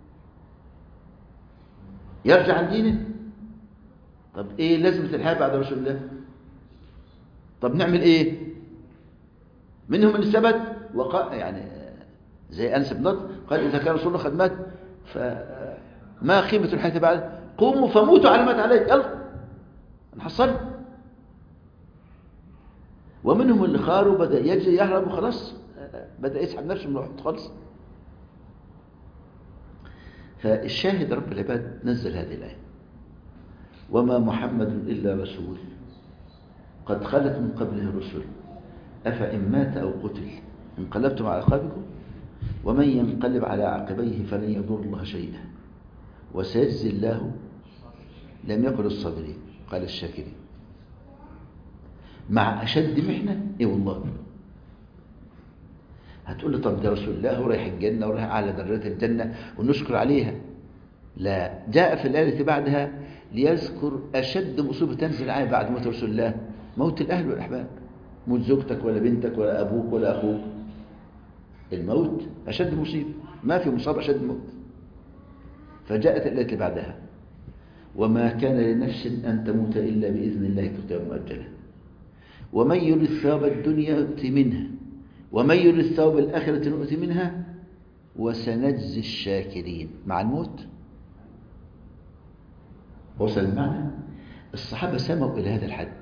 يرجع عن دينه. طب إيه لازمة الحياة بعد رسول الله؟ طب نعمل إيه؟ منهم اللي ثبت وقال يعني زي أنس بن نضر قال إذا كان رسول الله قد مات فما قيمة الحياة بعد؟ قوموا فموتوا على ما مات عليه، يلا نحصل. ومنهم اللي خاروا بدأ يجري يهرب وخلاص بدأ يسحب نفسه من الوحد خالص. فالشاهد رب العباد نزل هذه الآية: وما محمد إلا رسول قد خلت من قبله الرسل أفإن مات أو قتل انقلبتم على عقابكم ومن ينقلب على عقبيه فلن يضر الله شيئا وسيجزي الله لم يقل الصابرين قال الشاكرين. مع أشد محنة إيه والله. هتقول لي طب ده رسول الله ورايح الجنة ورايح أعلى درجات الجنة ونشكر عليها. لا، جاء في الآية التي بعدها ليذكر أشد مصيبة تنزل عليه بعد موت رسول الله: موت الأهل والأحباب. موت زوجتك ولا بنتك ولا أبوك ولا أخوك. الموت أشد مصيبة، ما في مصاب أشد موت. فجاءت الآية اللي بعدها: وما كان لنفس أن تموت إلا بإذن الله كتابا مؤجلا ومن يرد ثواب الدنيا يؤتي منها ومن يرد ثواب الآخرة نؤتي منها وسنجزي الشاكرين. مع الموت وصل المعنى. الصحابة سموا إلى هذا الحد،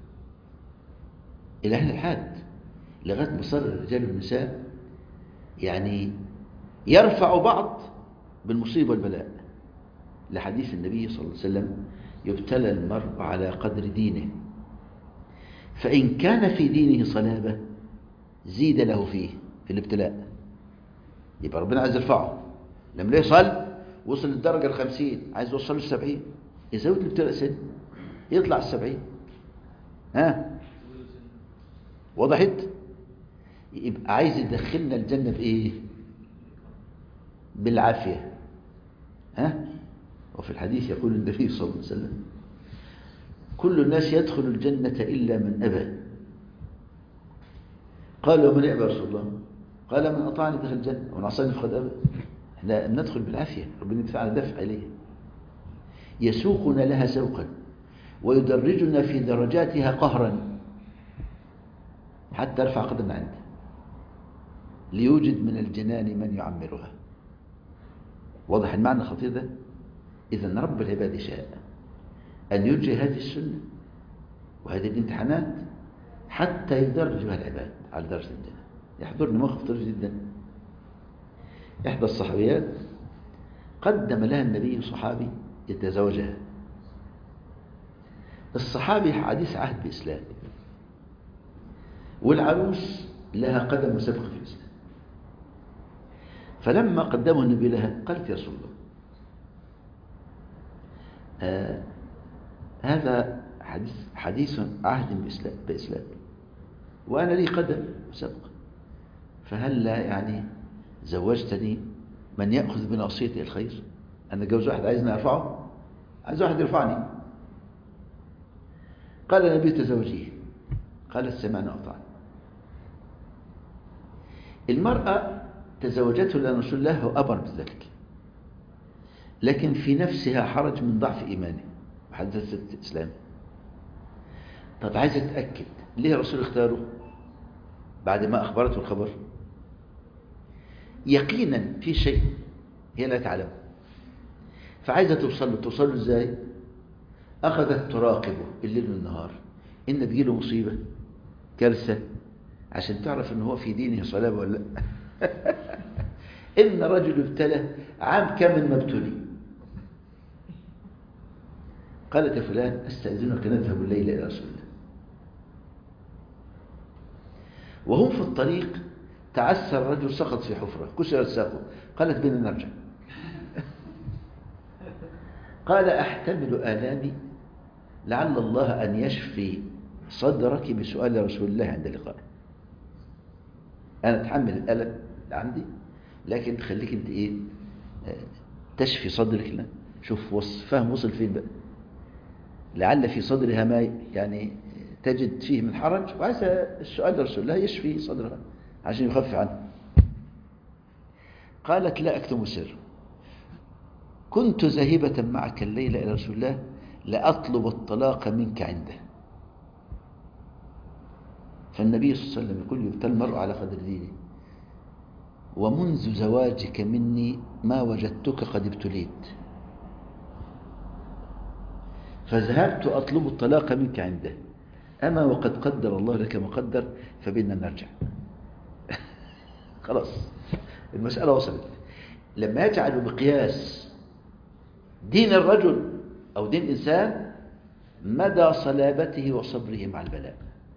إلى هذا الحد لغاية ما صار الرجال والنساء يعني يرفع بعض بالمصيبة والبلاء. لحديث النبي صلى الله عليه وسلم: يبتلى المرء على قدر دينه فإن كان في دينه صلابة زيد له فيه في الابتلاء. يبقى ربنا عايز يرفعه. لما يصل وصل للدرجة الخمسين عايز يوصل للسبعين يزود الابتلاء سن يطلع السبعين. ها وضحت؟ يبقى عايز يدخلنا الجنة بإيه؟ بالعافية. ها وفي الحديث يقول النبي صلى الله عليه وسلم: كل الناس يدخل الجنة إلا من أبى. قال: ومن يأبى رسول الله؟ قال: من أطاعني دخل الجنة ومن عصاني فقد أبى. احنا ندخل بالعافية، ربنا يدفعنا دفع إليه. يسوقنا لها سوقا ويدرجنا في درجاتها قهرا حتى يرفع قدمنا عنده ليوجد من الجنان من يعمرها. واضح المعنى الخطير ده؟ إذن رب العباد شاء أن يرجي هذه السنة وهذه الامتحانات حتى يدرج بها العباد على درجة الجنة. يحضرني موقف طريف جدا. إحدى الصحابيات قدم لها النبي صحابي يتزوجها. الصحابي حديث عهد بإسلام والعروس لها قدم وسبق في الإسلام. فلما قدمه النبي لها قالت: يا رسول الله، آه هذا حديث, حديث عهد بإسلام, بإسلام وأنا لي قدم وسبق، فهل لا يعني زوجتني من يأخذ بناصيتي الخير؟ أنا جوز واحد عايزني أرفعه، عايز واحد يرفعني. قال النبي: تزوجيه. قالت: سمعنا وأطعنا. المرأة تزوجته لأن رسول الله أمر بذلك، لكن في نفسها حرج من ضعف إيمانه وحدثت الإسلام. طب عايزة تتأكد ليه الرسول اختاره بعد ما أخبرته الخبر؟ يقينا في شيء هي لا تعلم، فعايزة توصل له. توصل له إزاي؟ أخذت تراقبه الليل والنهار إن تجيله مصيبة كارثة عشان تعرف إن هو في دينه صلابة ولا لا. إن رجل ابتلى عام كامل ما ابتلي. قالت: يا فلان أستأذنك نذهب الليلة إلى رسول الله. وهم في الطريق تعسر الرجل سقط في حفرة كسرت ساقه، قالت بنا نرجع. قال أحتمل آلامي لعل الله أن يشفي صدرك بسؤال رسول الله عند اللقاء. أنا أتحمل الألم اللي عندي، لكن خليك أنت إيه تشفي صدرك لنا. شوف وص... فهم وصل فين بقى. لعل في صدرها ما يعني تجد فيه من حرج، وعايز السؤال لرسول الله يشفي صدرها عشان يخفف عنه. قالت لا أكتم سر، كنت ذاهبة معك الليلة إلى رسول الله لأطلب الطلاق منك عنده. فالنبي صلى الله عليه وسلم يقول يبتلى المرء على قدر دينه، ومنذ زواجك مني ما وجدتك قد ابتليت، فذهبت أطلب الطلاق منك عنده، أما وقد قدر الله لك ما قدر فبنا نرجع. خلاص المسألة وصلت. لما يجعل مقياس دين الرجل أو دين الإنسان مدى صلابته وصبره مع البلاء.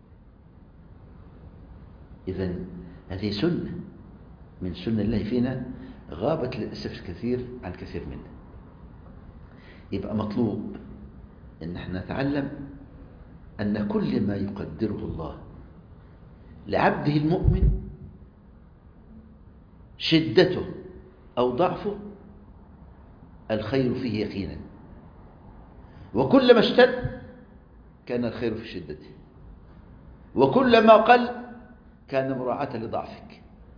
إذن هذه سنة من سنة الله فينا غابت للأسف الكثير عن كثير منا. يبقى مطلوب أن احنا نتعلم أن كل ما يقدره الله لعبده المؤمن شدته أو ضعفه الخير فيه يقينا، وكلما اشتد كان الخير في شدته، وكلما قل كان مراعاة لضعفك.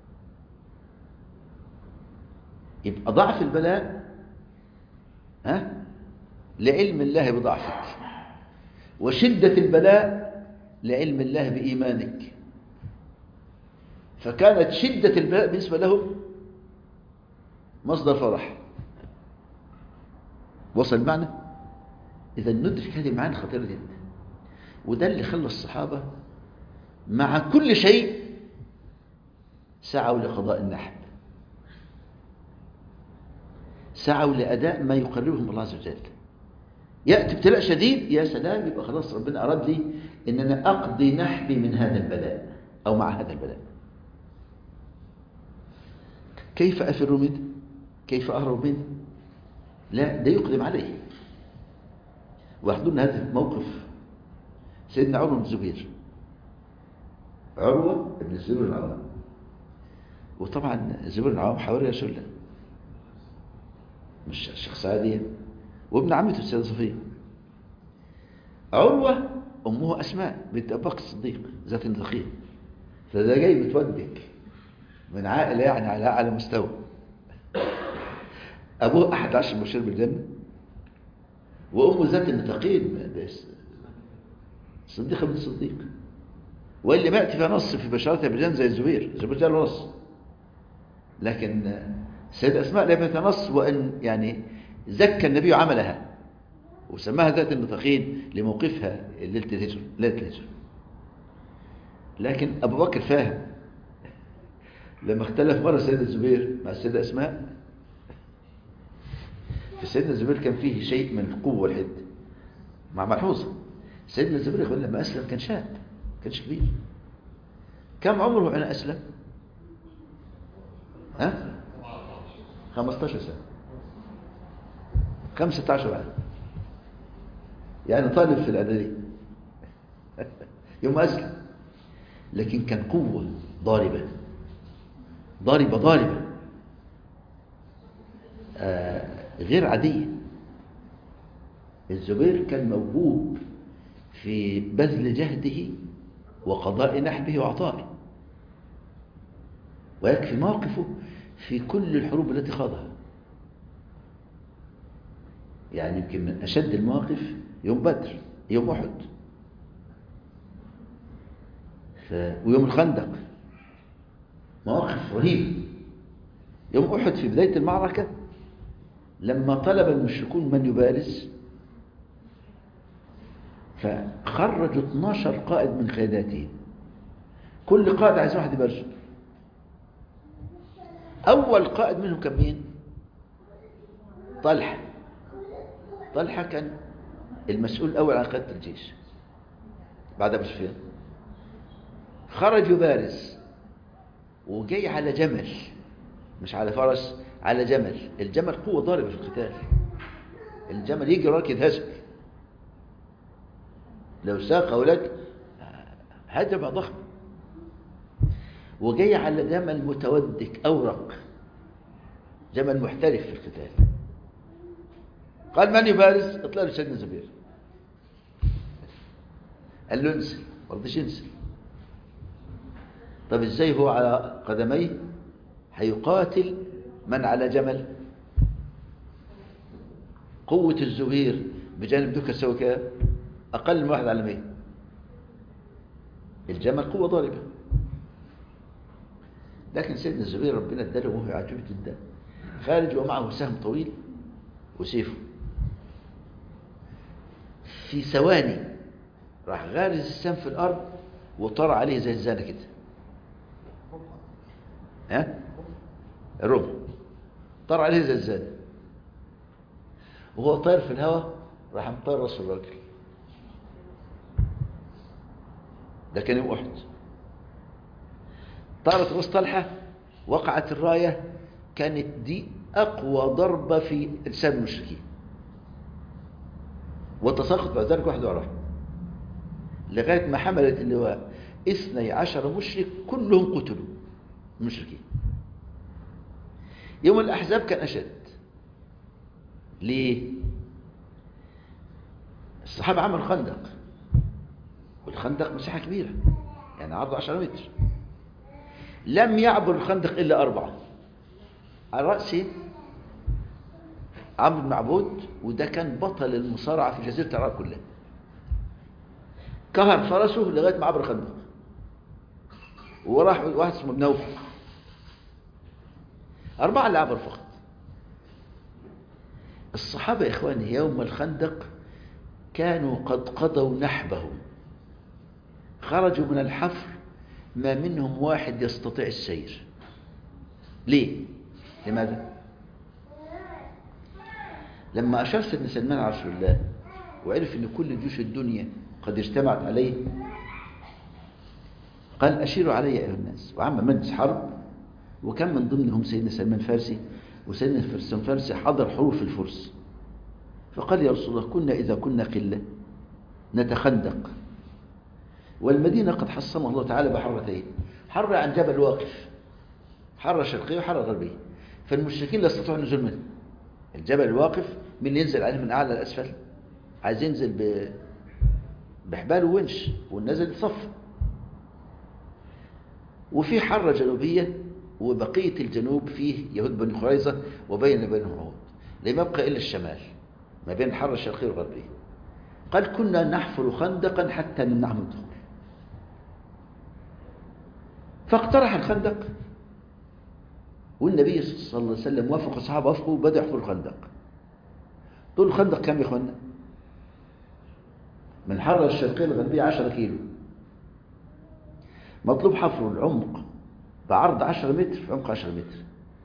يبقى ضعف البلاء ها لعلم الله بضعفك، وشدة البلاء لعلم الله بإيمانك. فكانت شدة البلاء بالنسبة له مصدر فرح. وصل معنا؟ إذا ندرك هذه المعاني خطيرة جدا، وده اللي خلى الصحابة مع كل شيء سعوا لقضاء النحب، سعوا لأداء ما يقربهم من الله عز وجل. يأتي ابتلاء شديد، يا سلام، يبقى خلاص ربنا أراد لي إن أنا أقضي نحبي من هذا البلاء أو مع هذا البلاء. كيف أفر منه؟ كيف أهرب منه؟ لا، ده يقدم عليه. واحضرنا هذا الموقف سيدنا عروة بن الزبير، عروة بن الزبير العوام، وطبعا الزبير العوام حواري رسول الله، مش شخص عادي، وابن عمته السيدة صفية. عروة أمه أسماء بنت أبي بكر الصديق ذات النخيل، فده جاي بتودك من عائلة يعني على أعلى مستوى. أبوه أحد عشر مبشر بالجنة، وأمه ذات النطاقين صديقة بن الصديق، واللي ما يأتي في نص في بشارتها بالجنة زي الزبير، الزبير جاء له نص، لكن السيدة أسماء لم يتنص، وأن يعني زكى النبي عملها وسماها ذات النطاقين لموقفها ليلة الهجرة ليلة الهجرة. لكن أبو بكر فاهم، لما اختلف مرة سيدنا الزبير مع السيدة أسماء، في سيدنا الزبير كان فيه شيء من القوة والحد مع ملحوظة. سيدنا الزبير يقول لما أسلم كان شاب، كانش كبير. كم عمره أنا أسلم؟ ها؟ خمستاشر سنة، خمسة عشر عام، يعني طالب في الإعدادية يوم أسلم. لكن كان قوة ضاربة ضاربة ضاربة آه غير عادية. الزبير كان موهوب في بذل جهده وقضاء نحبه وعطائه، ويكفي موقفه في كل الحروب التي خاضها. يعني يمكن من أشد المواقف يوم بدر، يوم أحد، ف... ويوم الخندق، مواقف رهيبة. يوم أحد في بداية المعركة لما طلب المشركون من يبارز، فخرجوا اثناشر قائد من قياداتهم، كل قائد عايز واحد يبارزه. أول قائد منهم كان مين؟ طلحة. طلحة كان المسؤول الأول عن قيادة الجيش بعد أبو سفيان. خرج يبارز، وجاي على جمل، مش على فرس، على جمل. الجمل قوة ضاربة في القتال، الجمل يجي وراك يدهشك، لو ساقه لك هجمة ضخمة. وجاي على جمل متودك أورق، جمل محترف في القتال. قال من يبارز؟ اطلع له سيدنا الزبير. قال له انزل، ما رضيش ينزل. طب ازاي هو على قدميه هيقاتل من على جمل؟ قوة الزبير بجانب دوكا تسوي كام؟ أقل من واحد على مية. الجمل قوة ضاربة، لكن سيدنا الزبير ربنا اداله وهو عجيب جدا، خارج ومعه سهم طويل وسيفه، في ثواني راح غارز السهم في الأرض وطار عليه زي الزانة كده، ها الرمح طار عليه زي الزانة، وهو طاير في الهواء راح مطير راس الراجل. ده كان يوم أحد. طارت راس طلحة، وقعت الراية، كانت دي أقوى ضربة في لسان المشركين، وتساقط بعد ذلك واحد وراه لغاية ما حملت اللواء اثني عشر مشرك كلهم قتلوا المشركين. يوم الأحزاب كان أشد. ليه؟ الصحابة عملوا خندق، والخندق مساحة كبيرة يعني عرضه عشرة متر، لم يعبر الخندق إلا أربعة، على رأسه عمرو بن عبود، وده كان بطل المصارعة في جزيرة العرب كلها، كهر فرسه لغاية ما عبر الخندق، وراح واحد اسمه ابن نوفل. أربعة اللي عبروا فقط. الصحابة يا إخواني يوم الخندق كانوا قد قضوا نحبهم، خرجوا من الحفر ما منهم واحد يستطيع السير. ليه؟ لماذا؟ لما أشار سيدنا سلمان على رسول الله وعرف أن كل جيوش الدنيا قد اجتمعت عليه، قال أشيروا علي أيها الناس، وعمل مجلس حرب، وكان من ضمنهم سيدنا سلمان فارسي، وسيدنا سلمان فارسي حضر حروب في الفرس، فقال يا رسول الله كنا إذا كنا قلة نتخندق، والمدينة قد حصنها الله تعالى بحرتين، حرة عن جبل واقف، حرة شرقية وحرة غربية، فالمشركين لا يستطيعون النزول منه. الجبل الواقف من اللي ينزل عليه من أعلى لأسفل؟ عايز ينزل ب... بحبال وونش، والنزل صف. وفي حرة جنوبية، وبقية الجنوب فيه يهود بني قريظة وبين بينهم عهود، لم يبقى إلا الشمال ما بين الحرة الشرقية والغربية. قال كنا نحفر خندقا حتى نمنعهم الدخول، فاقترح الخندق، والنبي صلى الله عليه وسلم وافق الصحابة وافقوا وبدأوا يحفروا الخندق. طول الخندق كم يا اخوانا؟ من الحرة الشرقية الغربية عشرة كيلو، مطلوب حفر العمق بعرض عشرة متر في عمق عشرة متر.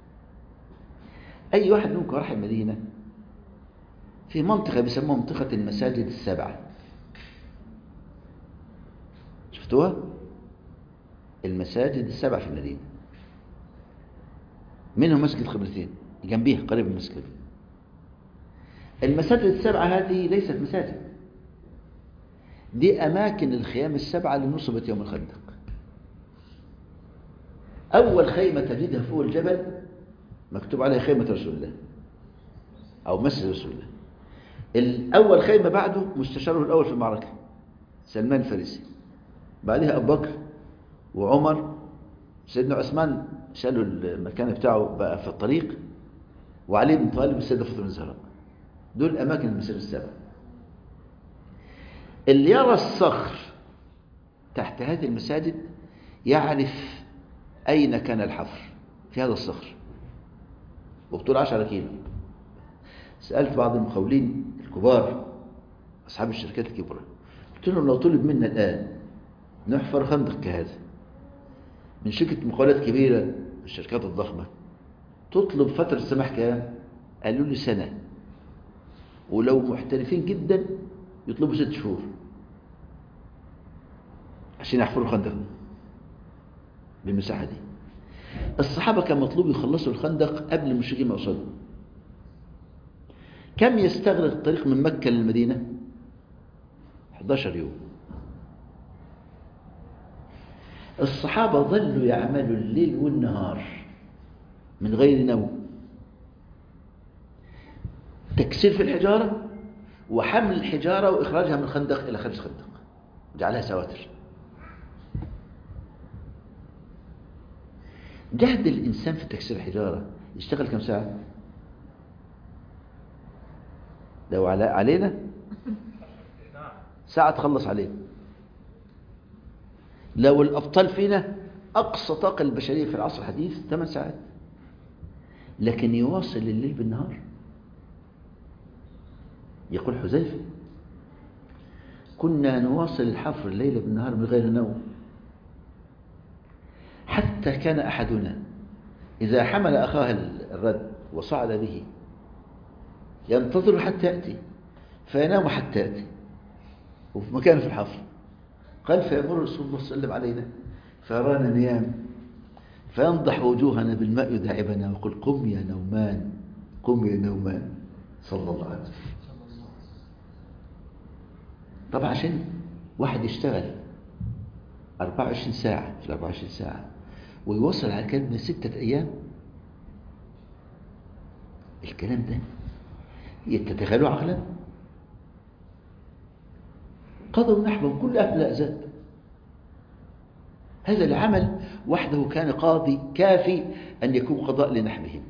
أي واحد منكم راح المدينة في منطقة بيسموها منطقة المساجد السبعة، شفتوها؟ المساجد السبعة في المدينة، منهم مسجد قبلتين جنبيها قريب من المسجد. المساجد السبعة هذه ليست مساجد، دي أماكن الخيام السبعة اللي نصبت يوم الخندق. أول خيمة تجدها فوق الجبل مكتوب عليها خيمة رسول الله أو مسجد رسول الله. الأول خيمة بعده مستشاره الأول في المعركة سلمان الفارسي، بعدها أبو بكر وعمر، سيدنا عثمان شالوا المكان بتاعه بقى في الطريق، وعلي بن طالب والسيدة فاطمة الزهراء. دول أماكن المساجد السبعة. اللي يرى الصخر تحت هذه المساجد يعرف أين كان الحفر في هذا الصخر، وبطول عشرة كيلو. سألت بعض المقاولين الكبار أصحاب الشركات الكبرى، قلت لهم لو طلب منا الآن نحفر خندق كهذا من شركة مقاولات كبيرة الشركات الضخمة، تطلب فترة سماح كام؟ قالوا لي سنة، ولو محترفين جدا يطلبوا ست شهور عشان يحفروا خندق بالمساحة دي. الصحابة كان مطلوب يخلصوا الخندق قبل المشركين ما يوصلوا. كم يستغرق الطريق من مكة للمدينة؟ إحدى عشر يوم. الصحابة ظلوا يعملوا الليل والنهار من غير نوم، تكسير في الحجارة وحمل الحجارة وإخراجها من الخندق إلى خارج الخندق، جعلها سواتر. جهد الإنسان في تكسير الحجارة يشتغل كم ساعة؟ لو علينا ساعة تخلص عليه. لو الأبطال فينا أقصى طاقة البشرية في العصر الحديث ثمان ساعات، لكن يواصل الليل بالنهار. يقول حذيفة: كنا نواصل الحفر الليل بالنهار من غير نوم، حتى كان أحدنا إذا حمل أخاه الرد وصعد به ينتظر حتى يأتي فينام حتى يأتي وفي مكان في الحفر. قال: فيمر رسول الله صلى الله عليه وسلم علينا فيرانا نيام فينضح وجوهنا بالماء يداعبنا ويقول: قم يا نومان، قم يا نومان، صلى الله عليه وسلم. طبعا عشان واحد يشتغل أربعة وعشرين ساعة في الأربعة وعشرين ساعة ويوصل على كلمة ستة أيام، الكلام ده يتتخيلوا عقلا؟ قضوا نحبهم كل أهل الأزاد. هذا العمل وحده كان قاضي كافي أن يكون قضاء لنحبهم.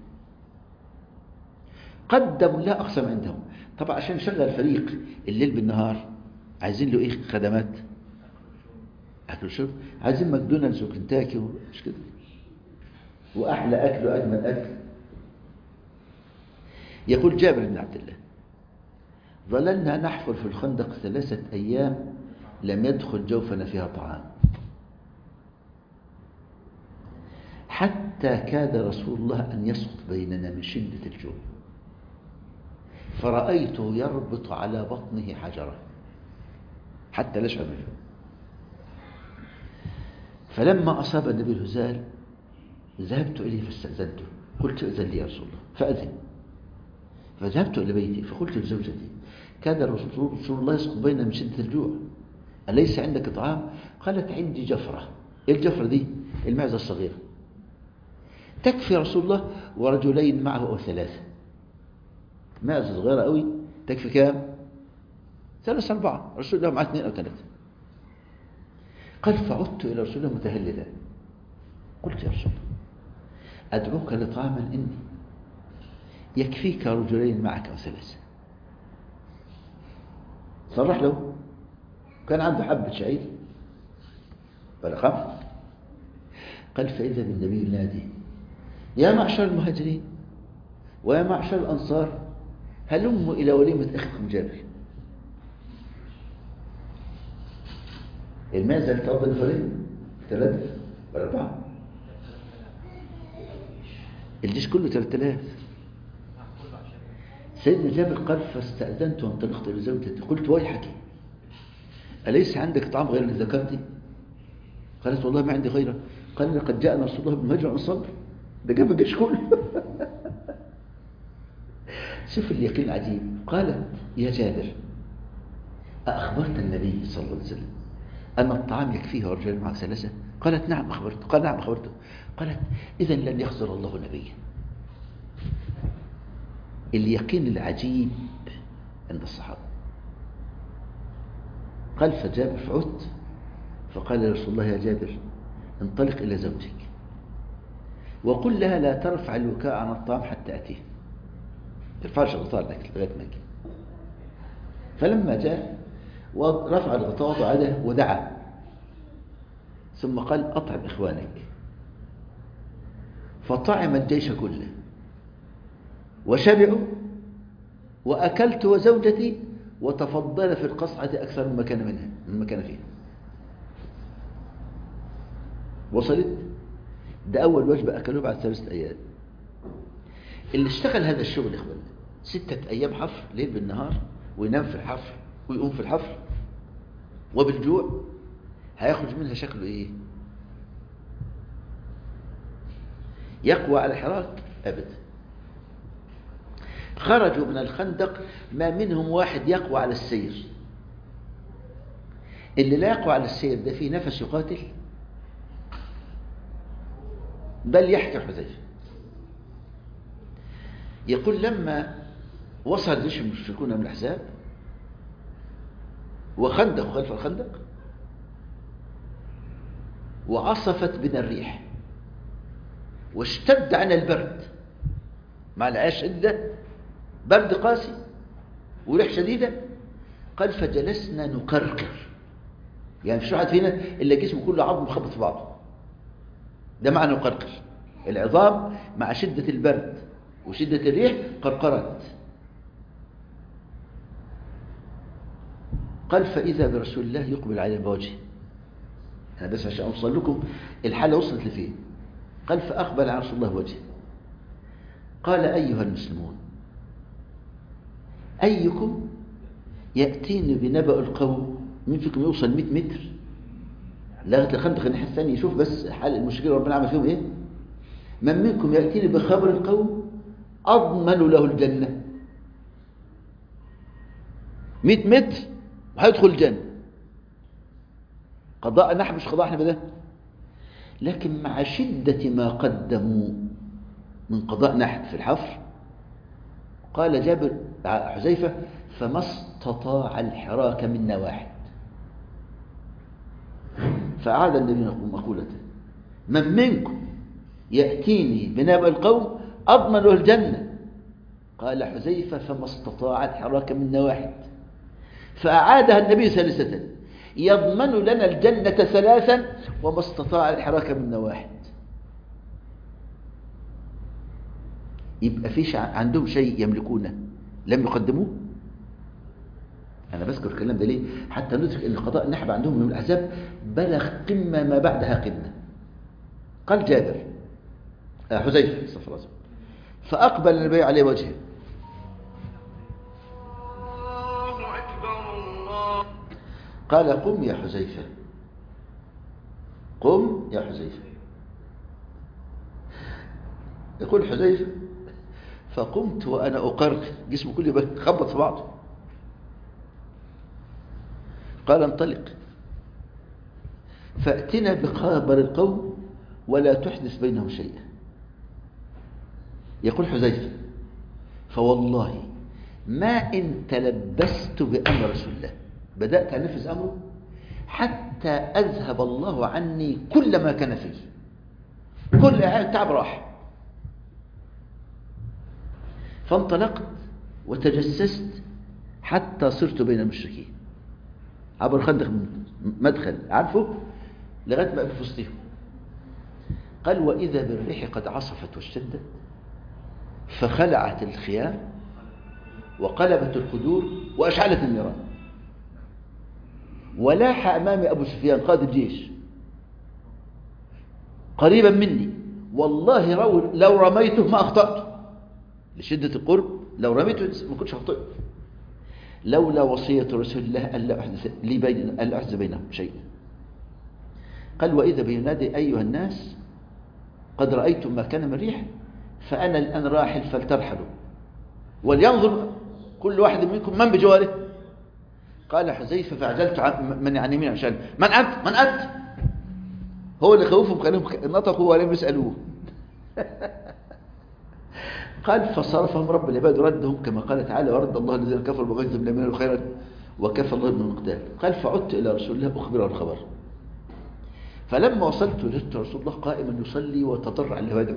قدموا لا أقسم عندهم. طبعا عشان شغل فريق الليل بالنهار عايزين له إيه؟ خدمات، أكل وشرب، عايزين ماكدونالدز وكنتاكي ومش كده، وأحلى أكل وأجمل أكل. يقول جابر بن عبد الله: ظللنا نحفر في الخندق ثلاثة أيام لم يدخل جوفنا فيها طعام، حتى كاد رسول الله أن يسقط بيننا من شدة الجوع، فرأيته يربط على بطنه حجرة حتى لا يشعر بالجوع. فلما أصاب النبي الهزال ذهبت إليه فاستأذنته، قلت: ائذن لي يا رسول الله، فأذن. فذهبت إلى بيتي فقلت لزوجتي: كاد رسول الله يسقط بيننا من شدة الجوع، أليس عندك طعام؟ قالت: عندي جفرة. إيه الجفرة دي؟ المعزة الصغيرة، تكفي رسول الله ورجلين معه أو ثلاثة. معزة صغيرة قوي تكفي كام؟ ثلاثة أربعة، رسول الله معه اثنين أو ثلاثة. قال: فعدت إلى رسول الله متهللا، قلت: يا رسول الله، أدعوك لطعام إني يكفيك رجلين معك أو ثلاثة. صرح له، كان عنده حبة شعير ولا خمس. قال: فإذا بالنبي ينادي: يا معشر المهاجرين ويا معشر الأنصار، هلموا إلى وليمة أخيكم جابر. الماذا لتفضل الفريق؟ ثلاثة ولا أربعة؟ الجيش كله ثلاثة آلاف. سيدنا جابر قال: فاستأذنت وانطلقت إلى زوجتي، قلت: ويحك، أليس عندك طعام غير اللي ذكرتي؟ قالت: والله ما عندي غيره. قال: لقد جاءنا رسول الله بالمهاجر والأنصار، ده جاب الجيش كله. شوف اليقين العجيب. قالت: يا جابر، أخبرت النبي صلى الله عليه وسلم أن الطعام يكفيه ورجال معه ثلاثة؟ قالت: نعم أخبرته. قال: نعم أخبرته. قالت: إذن لن يخزر الله نبيا. اليقين العجيب عند الصحابة. قال: فجابر فعدت فقال رسول الله: يا جابر، انطلق إلى زوجك وقل لها لا ترفع الوكاء عن الطعام حتى أتيه، ترفعش الغطاء لك لغاية ما يجي. فلما جاء ورفع الغطاء وعده ودعا، ثم قال: أطعم إخوانك. فطعم الجيش كله وشبعوا، وأكلت وزوجتي، وتفضل في القصعة أكثر مما كان منها مما كان فيها. وصلت؟ ده أول وجبة أكلوه بعد ثلاثة أيام. اللي اشتغل هذا الشغل يا إخوان ستة أيام حفر ليل بالنهار، وينام في الحفر ويقوم في الحفر وبالجوع، هيخرج منها شكله إيه؟ يقوى على الحراك أبدا. خرجوا من الخندق ما منهم واحد يقوى على السير. اللي لا يقوى على السير ده فيه نفس يقاتل. بل يحكي حذيفة يقول لما وصل جيش المشركون من الأحزاب وخندق خلف الخندق وعصفت بنا الريح واشتد عنا البرد، مع العيش شدة، برد قاسي وريح شديدة. قال فجلسنا نكركر، يعني مش واحد فينا إلا جسمه كله عظم مخبط في بعضه، ده معنى نكركر. العظام مع شدة البرد وشدة الريح قرقرت. قال فإذا برسول الله يقبل علينا بوجهه. أنا بس عشان أوصل لكم الحالة وصلت لفين. قال فأقبل على رسول الله وجهه قال أيها المسلمون أيكم يأتيني بنبأ القوم. مين فيكم يوصل مئة متر لغاية الخندق الناحية الثانية يشوف بس حال المشركين ربنا عمل فيهم إيه؟ من منكم يأتيني بخبر القوم أضمن له الجنة. مئة متر وهيدخل الجنة. قضاء نحن مش قضاء احنا بده، لكن مع شدة ما قدموا من قضاء نحن في الحفر. قال جابر حذيفة فما استطاع الحراك منا واحد. فأعاد النبي مقولته من منكم يأتيني بنبأ القوم أضمن له الجنة. قال حذيفة فما استطاع الحراك منا واحد. فأعادها النبي ثالثة يضمن لنا الجنة ثلاثا وما استطاع الحراك منا واحد. يبقى فيش عندهم شيء يملكونه لم يقدموه. أنا بذكر الكلام ده ليه؟ حتى ندرك أن قضاء النحب عندهم من الأحزاب بلغ قمة ما بعدها قمة. قال جابر حذيفة استغفر الله فأقبل النبي عليه وجهه قال قم يا حذيفة قم يا حذيفة. يقول حذيفة فقمت وأنا أقرق جسمه كله خبط في بعضه. قال انطلق فأتنا بخبر القوم ولا تحدث بينهم شيئا. يقول حذيفة فوالله ما إن تلبست بأمر رسول الله بدأت أنفذ أمره حتى أذهب الله عني كل ما كان فيه. كل تعب راح. فانطلقت وتجسست حتى صرت بين المشركين عبر الخندق مدخل عارفه لغاية ما في وسطهم. قال وإذا بالريح قد عصفت واشتدت فخلعت الخيام وقلبت القدور وأشعلت النيران. ولاح أمامي أبو سفيان قائد الجيش قريبا مني والله لو رميته ما أخطأته لشدة القرب. لو رميته ما كنتش أخطأه لولا وصية رسول الله ألا أحدث لي بين ألا أحدث بينهم شيء. قال وإذا بينادي أيها الناس قد رأيتم ما كان من ريح فأنا الآن راحل فلترحلوا ولينظر كل واحد منكم من بجواره. قال حذيفة فعجلت من يعني مين عشان من أنت من أنت هو اللي خوفهم خليهم نطقوا ولم يسألوه. قال فصرفهم رب العباد ردهم كما قال تعالى ورد الله الذين كفروا بغيظهم لم ينالوا خيرا وكفى الله بن المقدار. قال فعدت إلى رسول الله أخبره الخبر. فلما وصلت وجدت رسول الله قائما يصلي وتضرع له ويدعو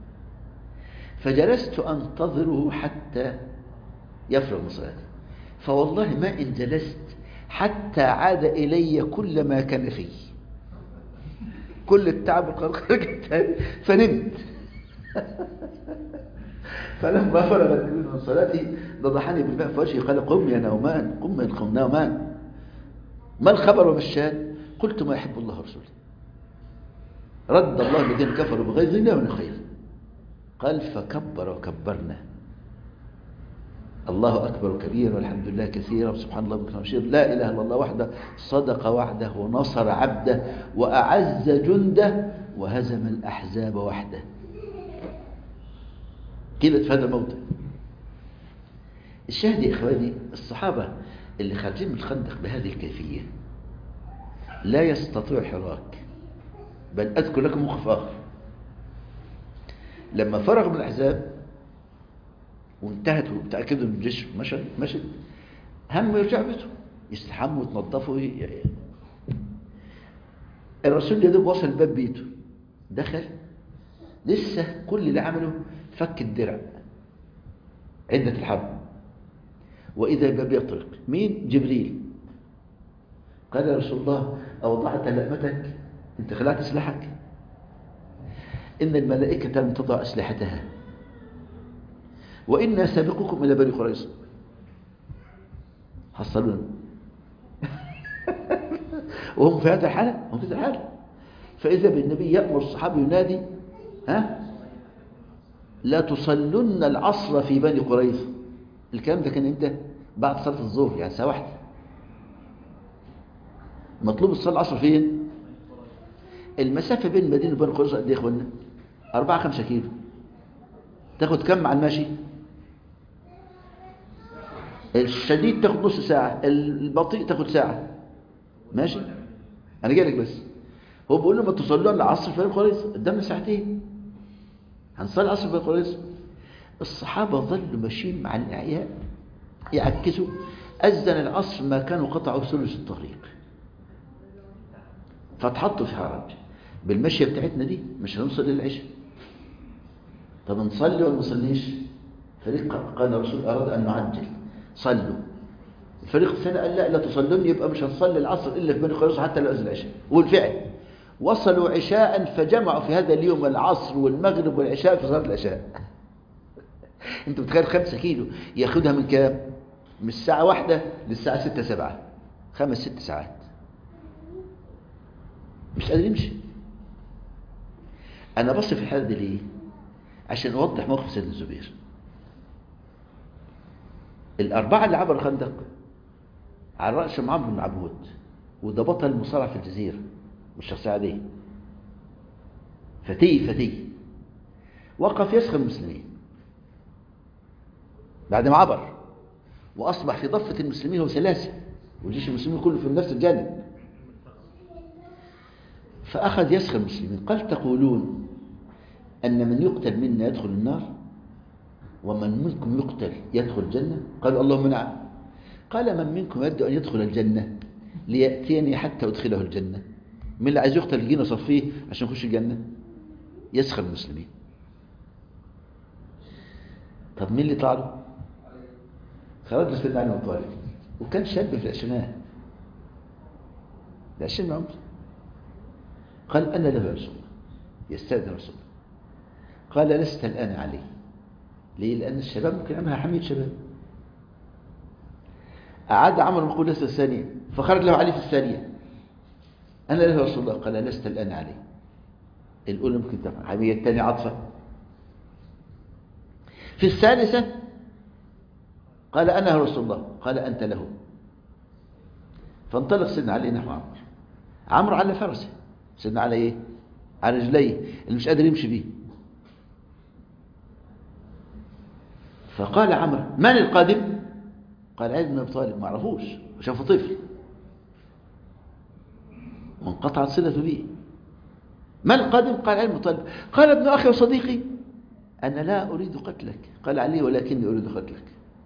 فجلست أنتظره حتى يفرغ من صلاته. فوالله ما إن جلست حتى عاد إلي كل ما كان فيه كل التعب والقرقرة فنمت. فلما فرغ النبي من صلاته نضحني بالماء في وجهي قال قم يا نومان قم يا نومان ما الخبر وما الشان؟ قلت ما يحب الله ورسوله رد الله الذين كفروا بغيظ الله من خير. قال فكبر وكبرنا الله أكبر كبير والحمد لله كثيرا وسبحان الله بكم وشير لا إله إلا الله وحده صدق وعده ونصر عبده وأعز جنده وهزم الأحزاب وحده. قيلت في هذا الموضع. الشاهد يا إخواني، الصحابة اللي خارجين من الخندق بهذه الكيفية لا يستطيع حراك. بل أذكر لكم موقف آخر. لما فرغ من الأحزاب وانتهت وتأكدوا من الجيش مشى مشى هم يرجع بيته يستحموا ويتنظفوا. الرسول يدوب وصل باب بيته، دخل لسه كل اللي عمله فك الدرع عدة الحرب، وإذا الباب يطرق. مين؟ جبريل. قال يا رسول الله أوضعت لأمتك؟ أنت خلعت سلاحك؟ إن الملائكة لم تضع أسلحتها وإنا سابقكم إلى بني قريظة. حصلونا وهم في هذا الحالة، هم في هذا الحالة. فإذا بالنبي يأمر الصحابة ينادي ها لا تصلن العصر في بني قريظة. الكلام ده كان امتى؟ بعد صلاة الظهر، يعني ساعة واحدة. مطلوب الصلاة العصر فين؟ المسافة بين المدينة وبين قريظة قد ايه يا اخوانا؟ أربعة خمسة كيلو. تاخد كم مع الماشي؟ الشديد تاخد نص ساعة، البطيء تاخد ساعة. ماشي؟ أنا جاي لك بس. هو بيقول له ما تصلوا العصر في بني قريظة، قدامنا ساعتين هنصلي العصر في بني قريظة. الصحابة ظلوا ماشيين مع الأعياء يعكسوا. أذن العصر ما كانوا قطعوا ثلث الطريق، فتحطوا في حرج. بالمشية بتاعتنا دي مش هنوصل للعشاء. طب نصلي ولا ما نصليش؟ فريق قال الرسول أراد أن نعجل، صلوا. الفريق الثاني قال لا لا تصلون، يبقى مش هنصلي العصر إلا في بني قريظة حتى لو أذن العشاء. والفعل وصلوا عشاء، فجمعوا في هذا اليوم العصر والمغرب والعشاء في صلاة العشاء. انت متخيل خمسة كيلو ياخدها من كام؟ من الساعة واحدة للساعة ستة سبعة، خمس ست ساعات. مش قادر يمشي. أنا بصف في الحالة دي ليه؟ عشان أوضح موقف سيدنا الزبير. الأربعة اللي عبروا الخندق على رأس عمرو بن عبود، وده بطل المصارعة في الجزيرة والشخصية عادية، فتي فتي وقف يسخر المسلمين بعد ما عبر، وأصبح في ضفة المسلمين وسلاسة، والجيش المسلمين كله في نفس الجانب. فأخذ يسخر المسلمين. قال تقولون أن من يقتل منا يدخل النار ومن منكم يقتل يدخل الجنة؟ قالوا اللهم نعم. قال من منكم يريد أن يدخل الجنة ليأتيني حتى أدخله الجنة؟ من اللي عايز يقتل الجنة صفيه عشان يخش الجنة؟ يسخر المسلمين. طب مين اللي طلع له؟ خرج سيدنا علي بن طالب، وكان شاب في العشرينات، العشرين من عمره. قال أنا له يا رسول الله، يستأذن رسول الله. قال لست الآن علي. ليه؟ لأن الشباب ممكن يعملها حمية شباب. أعاد عمر يقول لست الثانية، فخرج له علي في الثانية. أنا له يا رسول الله. قال لست الآن علي. الأولى ممكن تفعل حمية، الثانية عطفة. في الثالثة قال أنا يا رسول الله. قال أنت له. فانطلق سيدنا علي نحو عمرو. عمرو على فرسه، سيدنا علي ايه؟ على رجليه اللي مش قادر يمشي بيه. فقال عمرو من القادم؟ قال علي بن ابي طالب. ما عرفوش، شافه طفل وانقطعت صلته به. من القادم؟ قال علي بن ابي طالب. قال ابن اخي وصديقي انا لا اريد قتلك. قال علي ولكني اريد قتلك.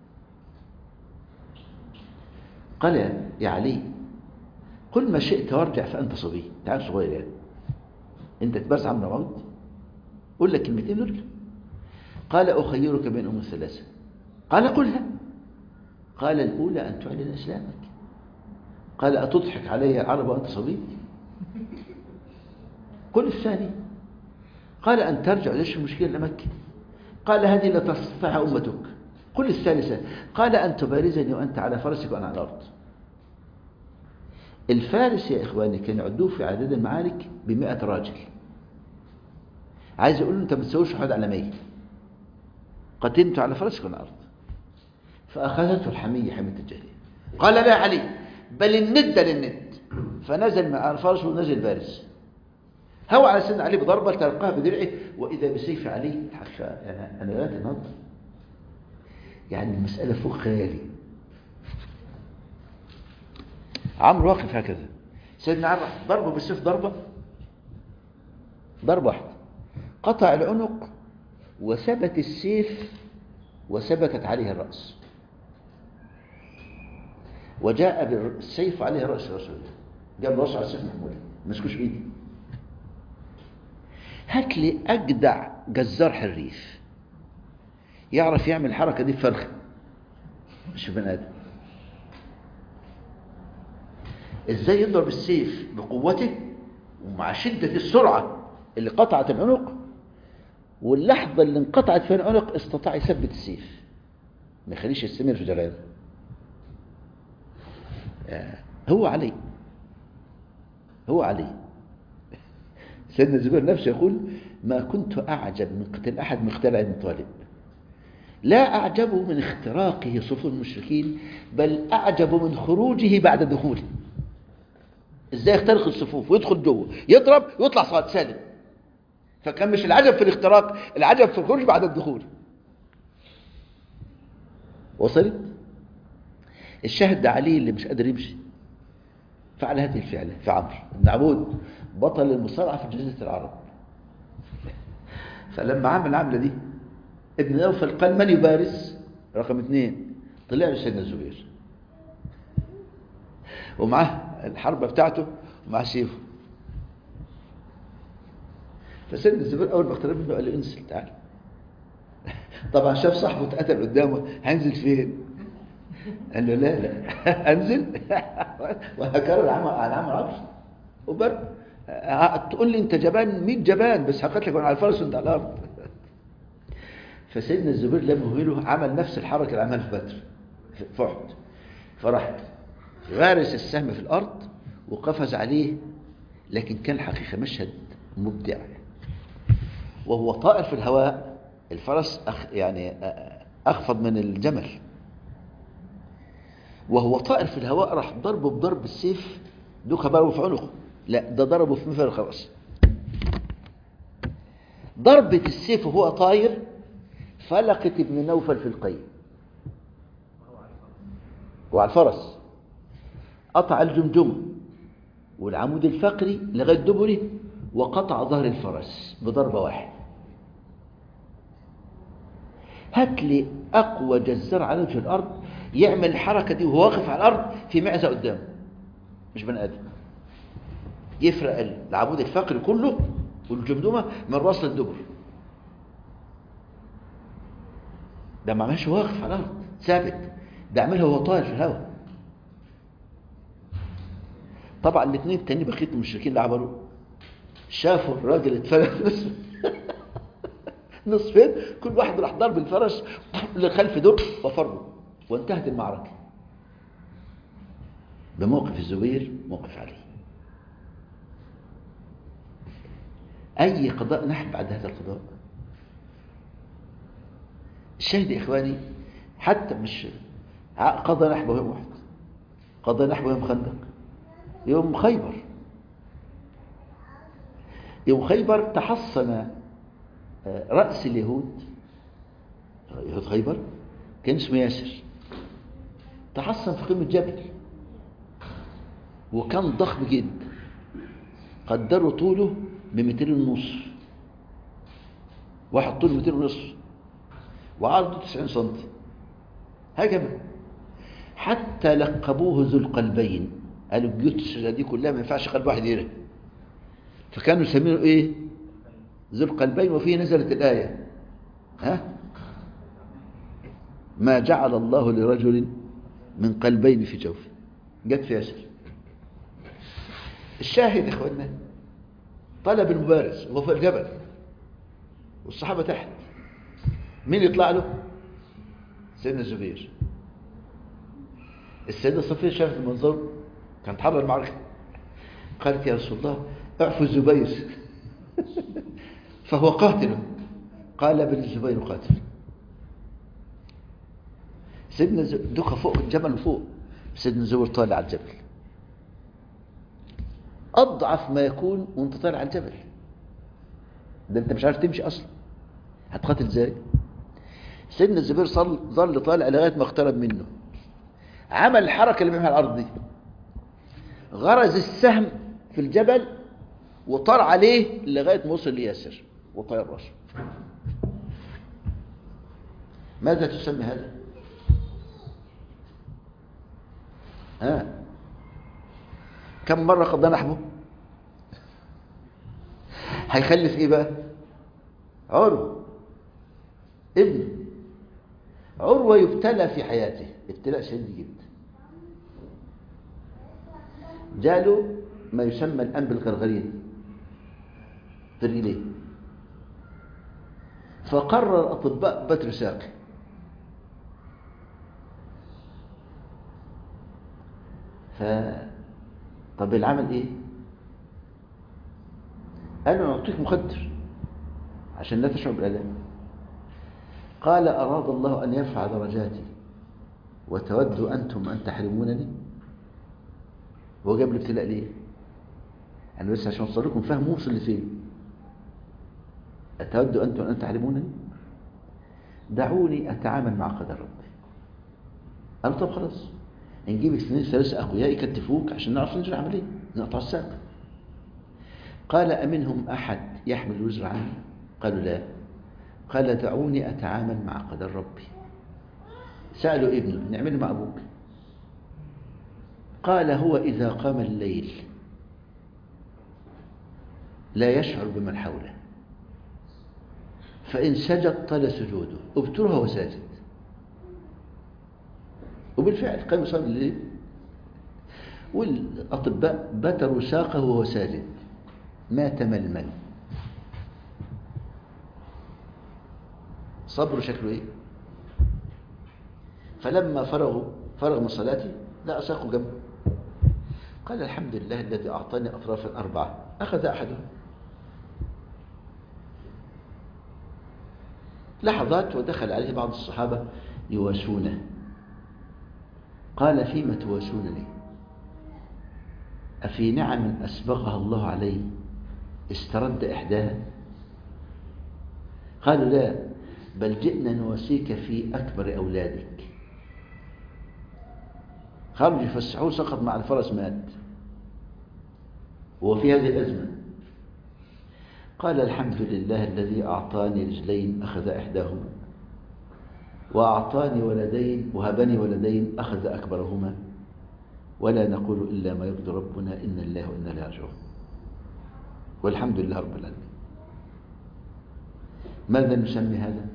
قال يا علي قل ما شئت وارجع فانت صبي. تعال صغير يعني، انت تبرز عمرو موت، قل لك كلمتين وارجع. قال اخيرك بين امور ثلاثه. قال قلها. قال الاولى ان تعلن اسلامك. قال اتضحك علي يا عرب وانت صبي؟ قل الثاني. قال ان ترجع. ليش المشكله لمكه؟ قال هذه لا تستطيعها امتك. قل الثالثه. قال ان تبارزني وانت على فرسك وانا على الارض. الفارس يا إخواني كان يعدوه في عدد المعارك بمئة راجل. عايز يقول له أنت ما تسويش واحد على مية، قتلت على فرسك والأرض. فأخذته الحمية، حمية الجاهلية. قال لا علي بل الند للند. فنزل مع الفرس ونزل فارس، هوى على سيدنا علي بضربة تلقاها بدرعه وإذا بسيف علي. الحقيقة أنا أنا لا تنظر، يعني المسألة فوق خيالي. عمرو واقف هكذا، سيدنا علي ضربه بالسيف ضربة ضربة واحدة، قطع العنق وثبت السيف وثبتت عليه الرأس، وجاء بالسيف عليه رأس رسول الله، جاب رأسه على السيف محمول مسكوش بإيدي. هات لي أجدع جزار حريف يعرف يعمل الحركة دي بفرخ، مش بني آدم. ازاي يضرب السيف بقوته ومع شدة السرعة اللي قطعت العنق، واللحظة اللي انقطعت فيها العنق استطاع يثبت السيف ما يخليش يستمر في جلاله. هو علي هو علي سيدنا الزبير نفسه يقول: ما كنت أعجب من قتل أحد من قتال ابن طالب، لا أعجب من اختراقه صفوف المشركين، بل أعجب من خروجه بعد دخوله. إزاي يخترق الصفوف ويدخل جوه يضرب ويطلع صاد سالم. فكان مش العجب في الاختراق، العجب في الخروج بعد الدخول. وصلت؟ الشاهد ده علي اللي مش قادر يمشي فعل هذه الفعلة في عمرو بن عبود بطل المصارعة في جزيرة العرب. فلما عمل العملة دي ابن نوفل قال: من يبارز؟ رقم اثنين طلع له سيدنا الزبير ومعاه الحربة بتاعته ومعاه سيفه. فسيدنا الزبير أول ما اقترب منه قال له: انزل تعال. طبعا شاف صاحبه اتقتل قدامه، هنزل فين؟ قال له: لا لا انزل وهكرر على عمرو عبس وبر تقول لي انت جبان، مية جبان بس هقتلك وانا على الفرس وانت على الارض. فسيدنا الزبير لما هو عمل نفس الحركه اللي عملها في بدر في احد، فراح غارس السهم في الارض وقفز عليه، لكن كان حقيقه مشهد مبدع. وهو طائر في الهواء، الفرس أخ يعني اخفض من الجمل، وهو طائر في الهواء راح ضربه بضرب السيف، دوكا ضربه في عنقه، لا ده ضربه في مفرق الراس. ضربة السيف وهو طاير فلقت ابن نوفل في القيد وعلى الفرس، قطع الجمجمة والعمود الفقري لغاية دبره، وقطع ظهر الفرس بضربة واحدة. هات لي أقوى جزار على وجه الأرض يعمل الحركة دي وهو واقف على الأرض في معزة قدامه، مش بني آدم. يفرق العمود الفقري كله والجمجمة من راس للدبر. ده ما عملش واقف على الأرض ثابت، ده عملها وهو طاير في الهواء. طبعا الاثنين التانيين بقية المشركين اللي عملوا شافوا الراجل اتفلت نصف نصفين، كل واحد راح ضرب الفرس لخلف دور وفروا، وانتهت المعركة بموقف الزبير موقف علي. أي قضاء نحن بعد هذا القضاء. الشاهد يا إخواني، حتى مش قضى نحبه يوم واحد، قضى نحبه يوم خندق، يوم خيبر. يوم خيبر تحصن رأس اليهود، يهود خيبر كان اسمه ياسر، تحصن في قمة جبل، وكان ضخم جدا، قدروا طوله بمترين ونص، واحد طوله مترين ونص وعرضه تسعين سنتي هكذا. حتى لقبوه ذو القلبين، قالوا البيوت الشجرة دي كلها ما ينفعش قلب واحد يرى، فكانوا يسمونه ايه؟ ذو القلبين. وفيه نزلت الآية: ها ما جعل الله لرجل من قلبين في جوفه، جت في ياسر. الشاهد يا اخوانا، طلب المبارز وهو في الجبل والصحابة تحت، مين يطلع له؟ سيدنا الزبير. السيدة صفية شافت المنظر، كانت حرة المعركة، قالت: يا رسول الله اعفو الزبير فهو قاتل. قال: بل الزبير قاتل. سيدنا دخل فوق الجبل فوق، سيدنا الزبير طالع على الجبل، أضعف ما يكون وانت طالع على الجبل، ده انت مش عارف تمشي اصلا، هتقاتل ازاي؟ سيدنا الزبير صل ظل طالع لغايه ما اقترب منه، عمل الحركه اللي بيعملها على الارض دي، غرز السهم في الجبل وطار عليه لغايه ما وصل لياسر وطير راسه. ماذا تسمي هذا؟ ها كم مره قضى نحبه؟ هيخلف ايه بقى؟ عروة ابنه. عروة يبتلى في حياته ابتلاء شديد جدا، جاله ما يسمى الأنب الغرغرين في الرجليه، فقرر أطباء بتر ساقي ف طب العمل ايه؟ قالوا نعطيك مخدر عشان لا تشعر بالآلام. قال أراد الله أن يرفع درجاتي وتودوا أنتم أن تحرمونني. هو جاب الابتلاء ليه؟ أنا بس عشان أوصل لكم فهم موصل لفين. أتودوا أنتم أن تحرمونني، دعوني أتعامل مع قدر ربي. قال طب خلاص نجيب اثنين ثلاثة أقوياء يكتفوك عشان نعرف نجري عملية نقطع الساق. قال أمنهم أحد يحمل الوزر عني؟ قالوا لا. قال دعوني أتعامل مع قدر ربي. سألوا ابنه نعمل مع أبوك؟ قال هو إذا قام الليل لا يشعر بمن حوله، فإن سجد طال سجوده ابترها وساجد. وبالفعل قام يصلي الليل والأطباء بتروا ساقه وهو ساجد ما تململ. صبر شكله ايه؟ فلما فرغوا فرغ من صلاته لا ساقه جنبه، قال الحمد لله الذي أعطاني أطراف الأربعة. أخذ أحدهم لحظات ودخل عليه بعض الصحابة يواسونه. قال فيما تواسونني؟ أفي نعم أسبغها الله علي استرد إحداها؟ قالوا لا، بل جئنا نواسيك في أكبر أولادك. خرج يفسحوه سقط مع الفرس مات وهو في هذه الأزمة. قال الحمد لله الذي أعطاني رجلين أخذ إحداهما وأعطاني ولدين وهبني ولدين أخذ أكبرهما، ولا نقول إلا ما يرضي ربنا إن الله وإنا إليه راجعون. والحمد لله رب العالمين. ماذا نسمي هذا؟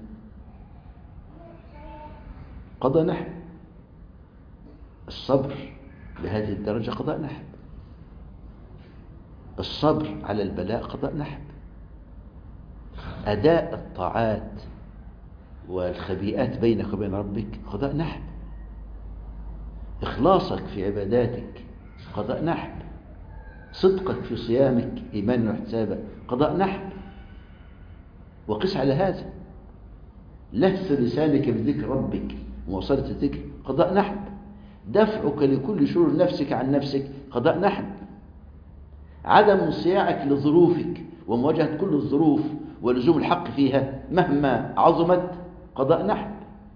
قضاء نحب. الصبر بهذه الدرجة قضاء نحب. الصبر على البلاء قضاء نحب. أداء الطاعات والخبيئات بينك وبين ربك قضاء نحب. إخلاصك في عباداتك قضاء نحب. صدقك في صيامك إيمانا واحتسابا قضاء نحب. وقس على هذا لهث لسانك بذكر ربك ومواصلة الذكر قضاء نحب. دفعك لكل شرور نفسك عن نفسك قضاء نحب. عدم انصياعك لظروفك ومواجهة كل الظروف ولزوم الحق فيها مهما عظمت قضاء نحب.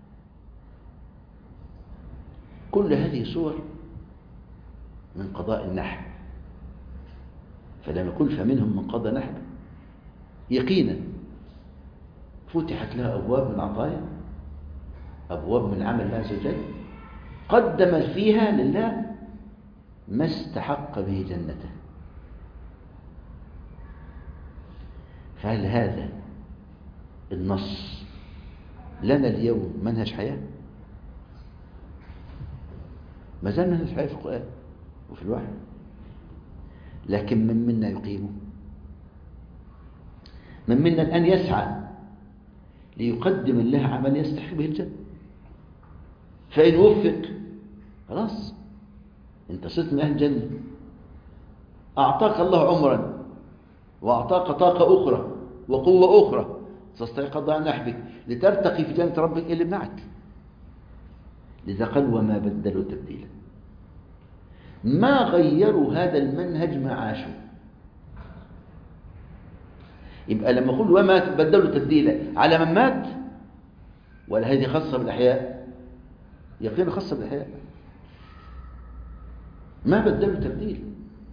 كل هذه صور من قضاء النحب. فلما يقول فمنهم من قضى نحب يقينا فتحت لها أبواب من عطايا، أبواب من عمل الله عز وجل، قدم فيها لله ما استحق به جنته. فهل هذا النص لنا اليوم منهج حياة؟ ما زال منهج حياة في القرآن وفي الوحي، لكن من منا يقيمه؟ من منا الآن يسعى ليقدم الله عمل يستحق به الجنة، فإن وفق خلاص انت صرت من أهل الجنة. أعطاك الله عمرا وأعطاك طاقة أخرى وقوة أخرى تستطيع قضاء نحبك لترتقي في جنة ربك اللي معك. لذا قال وما بدلوا تبديلا، ما غيروا هذا المنهج ما عاشوا. يبقى لما أقول وما بدلوا تبديلا على من مات، ولا هذه خاصة بالأحياء؟ يقين خاصة بالأحياء، ما بدلوا تبديل.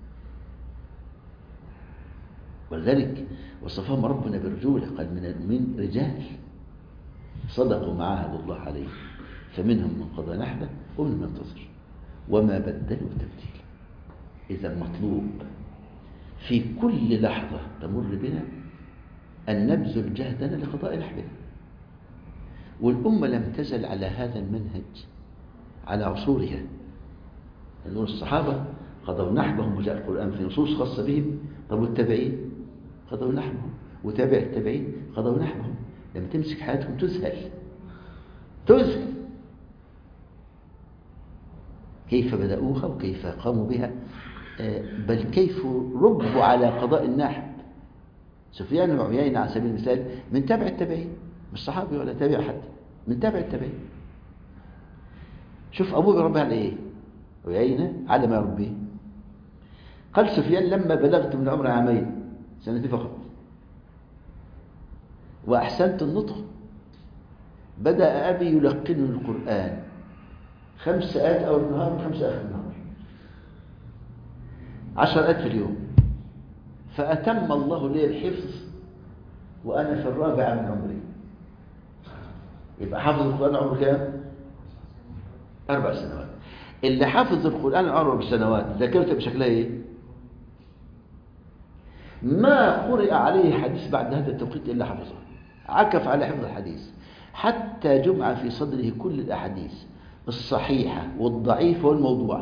ولذلك وصفهم ربنا برجولة، قال من المؤمنين رجال صدقوا ما عاهدوا الله عليه فمنهم من قضى نحبه ومنهم من ينتظر وما بدلوا تبديلا. إذا المطلوب في كل لحظة تمر بنا أن نبذل جهدنا لقضاء نحبه. والأمة لم تزل على هذا المنهج على عصورها. نقول الصحابة قضوا نحبهم وجاء القرآن في نصوص خاصة بهم. طب والتابعين قضوا نحبهم، وتابع التابعين قضوا نحبهم. لما تمسك حياتهم تذهل تذهل كيف بدأوها وكيف قاموا بها، بل كيف ربوا على قضاء النحب. سفيان بن عيينة على سبيل المثال من تابع التابعين، مش صحابي ولا تابع حد، من تابع التابعين. شوف أبوه يربي على إيه؟ عيينة على ما يربيه. قال سفيان لما بلغت من عمر عامين، سنتين فقط، وأحسنت النطق بدأ أبي يلقنني القرآن خمس آيات أول النهار وخمس آخر النهار، عشر آيات في اليوم. فأتم الله لي الحفظ وأنا في الرابعة من عمري. يبقى حافظ القرآن عمره كام؟ أربع سنوات. اللي حافظ القرآن أربع سنوات ذاكرته بشكلها إيه؟ ما قرئ عليه حديث بعد هذا التوقيت إلا حفظه، عكف على حفظ الحديث حتى جمع في صدره كل الأحاديث الصحيحة والضعيفة والموضوع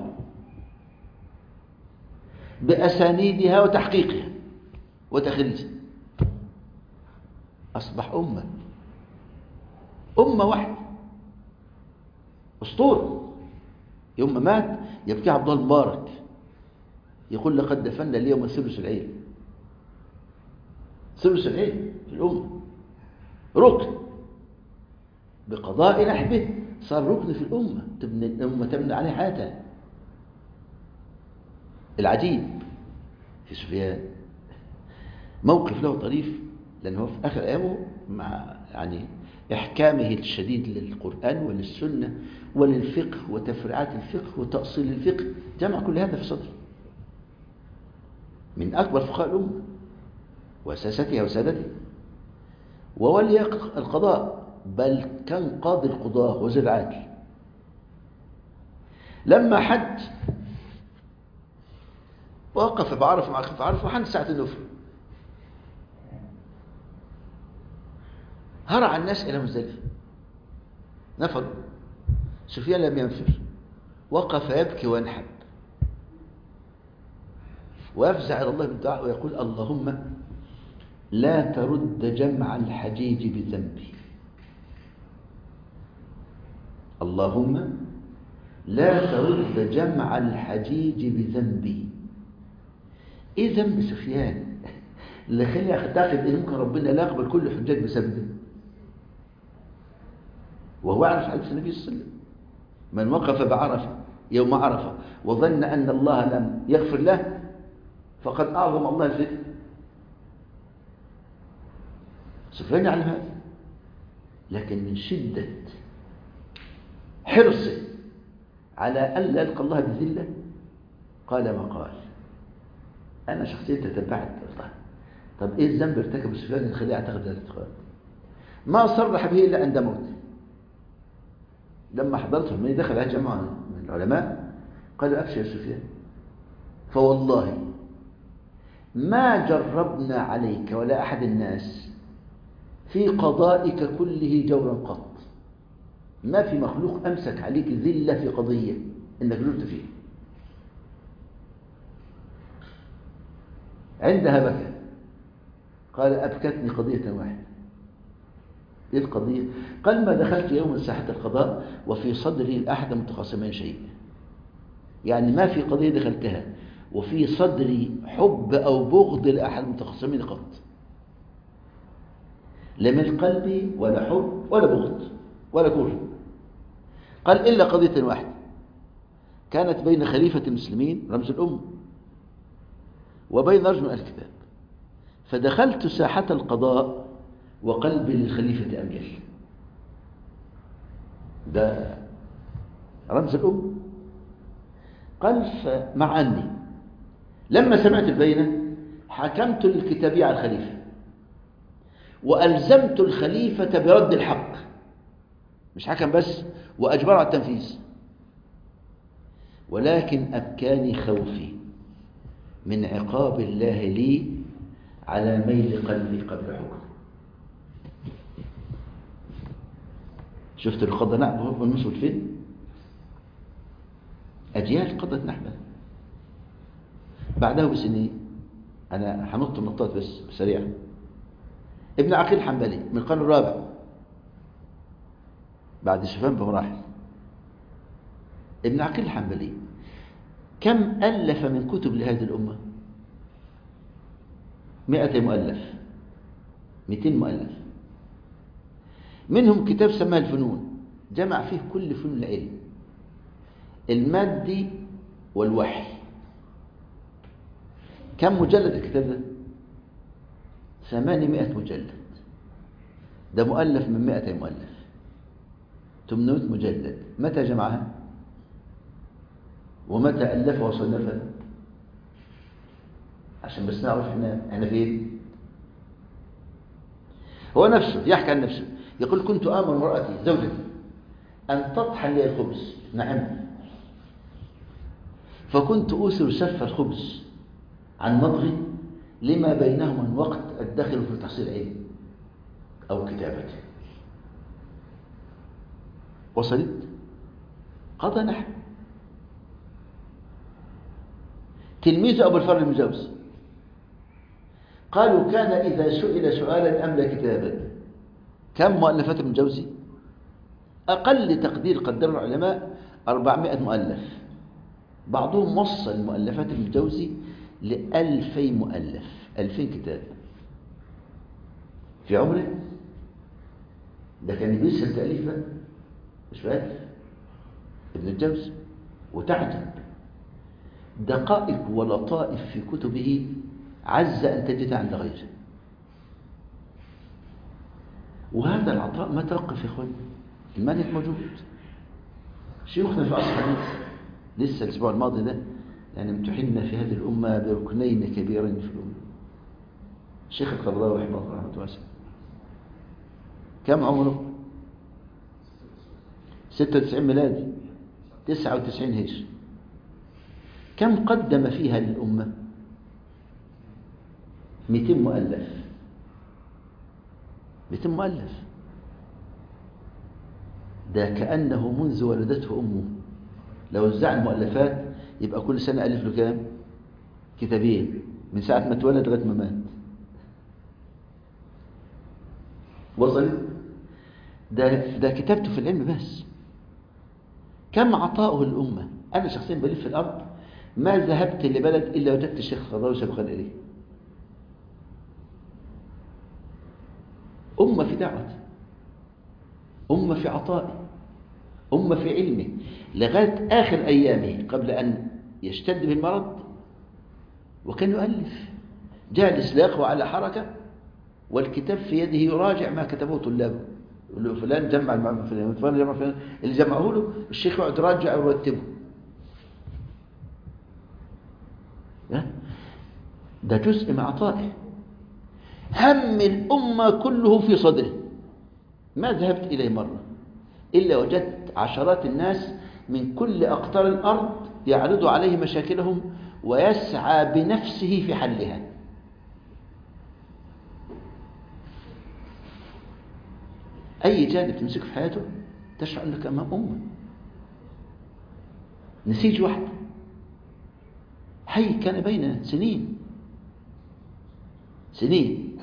بأسانيدها وتحقيقها وتخريجها. أصبح أمة أمة واحدة أسطورة. يوم ما مات يبكي عبد الله المبارك يقول لقد دفنا اليوم ثلث العيل. ثلث العيل في الأمة ركن بقضاء نحبه، صار ركن في الأمة تبني الأمة تبني عليه حياتها. العجيب في سفيان موقف له طريف، لأنه في آخر أيامه مع يعني إحكامه الشديد للقرآن وللسنة وللفقه وتفريعات الفقه وتأصيل الفقه، جمع كل هذا في صدره. من أكبر فقهاء الأمة وأساستها وسادتها، وولي القضاء، بل كان قاضي القضاء وزير العدل. لما حج وقف بعرف مع خف عرف وحن ساعة النفر، هرع الناس إلى مزدلفة نفر. سفيان لم ينفر، وقف يبكي وينحب ويفزع إلى الله بالدعاء ويقول اللهم لا ترد جمع الحجيج بذنبي، اللهم لا ترد جمع الحجيج بذنبي. ايه ذنب سفيان اللي خليه يعتقد ان ممكن ربنا لا يقبل كل الحجاج بسببه؟ وهو يعرف حديث النبي صلى الله عليه وسلم من وقف بعرفه يوم عرفه وظن ان الله لم يغفر له فقد اعظم الله الفتن. سفيان يعلم هذا، لكن من شدة حرصه على أن لا يلقى الله بذلة قال ما قال. أنا شخصيا تتبعت الله، طب إيه الذنب ارتكب سفيان اللي خليه يعتقد هذا الاعتقاد؟ ما صرح به إلا عند موته. لما حضرته من دخل على جماعة من العلماء قالوا أبشر يا سفيان، فوالله ما جربنا عليك ولا أحد الناس في قضائك كله جورا قط. ما في مخلوق أمسك عليك ذلة في قضية إنك جربت فيه. عندها بكى، قال أبكتني قضية واحدة. إيه القضية؟ قال ما دخلت يوم ساحة القضاء وفي صدري أحد متخاصمين شيء، يعني ما في قضية دخلتها وفي صدري حب أو بغض لأحد متخاصمين قط، لا من قلبي ولا حب ولا بغض ولا كره. قال إلا قضية واحدة كانت بين خليفة المسلمين رمز الأمة وبين رجل من الكتاب، فدخلت ساحة القضاء وقلبي للخليفة أميل. ده رمز الأم. قال مع أني لما سمعت البينة حكمت للكتابية على الخليفة وألزمت الخليفة برد الحق، مش حكم بس، وأجبره على التنفيذ، ولكن أبكاني خوفي من عقاب الله لي على ميل قلبي قبل حكم. شفت القضاء نحبه والمسود فين؟ أجيال قضت نحبه. بعده بسنين، أنا هنط النطات بس سريعا. ابن عقيل الحنبلي من القرن الرابع بعد شوفان بمراحل. ابن عقيل الحنبلي كم ألف من كتب لهذه الأمة؟ مئة مؤلف، مئتين مؤلف. منهم كتاب سماه الفنون، جمع فيه كل فنون العلم، المادي والوحي. كم مجلد الكتاب ده؟ ثمانمائة مجلد. ده مؤلف من مئة مؤلف، ثمانمائة مجلد. متى جمعها؟ ومتى ألفها وصنفها؟ عشان بس نعرف احنا احنا فين. هو نفسه يحكي عن نفسه، يقول كنت آمر امرأتي زوجتي أن تطحن لي الخبز، نعم، فكنت أوثر سف الخبز عن مضغي لما بينهما من وقت أدخل في تحصيل علم أو كتابة. وصلت؟ قضى نحو. تلميذ أبو الفضل المجوزي قالوا كان إذا سئل سؤالا أملى كتابا. كم مؤلفات ابن الجوزي؟ أقل تقدير قدر العلماء أربعمائة مؤلف. بعضهم وصل مؤلفات ابن الجوزي لألفي مؤلف، ألفين كتاب في عمره. ده كان بيسهل تأليف بقى، مش بألف ابن الجوزي. وتعجب دقائق ولطائف في كتبه عز أن تجدها عند غيره. وهذا العطاء ما توقف يا اخوان، المنهج موجود. شيوخنا في عصر الحديث لسه الاسبوع الماضي ده يعني امتحنا في هذه الامه بركنين كبيرين في الامه. الشيخ القرضاوي رحمه الله رحمه واسعه، كم عمره؟ ستة وتسعين ميلادي، تسعة وتسعين هجري. كم قدم فيها للامه؟ مئتين مؤلف، مئتين مؤلف. ده كأنه منذ ولدته أمه. لو وزع المؤلفات يبقى كل سنة ألف له كام؟ كتابين، من ساعة ما اتولد لغاية ما مات. وصل؟ ده ده كتابته في العلم بس. كم عطاؤه الأمة؟ أنا شخصيا بلف في الأرض ما ذهبت لبلد إلا وجدت الشيخ القرضاوي سابقا إليه. أمة في دعوته، أمة في عطائه، أمة في علمه، لغاية آخر أيامه قبل أن يشتد بالمرض. وكان يؤلف، جالس لا يقوى على حركة، والكتاب في يده يراجع ما كتبه طلابه. يقول له فلان جمع المعلومة فلان، فلان جمع فلان، اللي جمعه له الشيخ يقعد يراجع ويرتبه. ده جزء من عطائه. هم الأمة كله في صدره. ما ذهبت إليه مرة إلا وجدت عشرات الناس من كل أقطار الأرض يعرض عليه مشاكلهم ويسعى بنفسه في حلها. أي جانب تمسك في حياته تشعر أنك أمام أمة. نسيج واحد حي كان بيننا سنين سنين،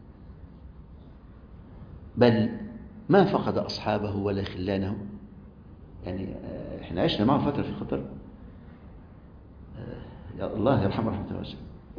بل ما فقد أصحابه ولا خلانه. يعني احنا عشنا معه فترة في خطر. يا الله يرحمه رحمة واسعة.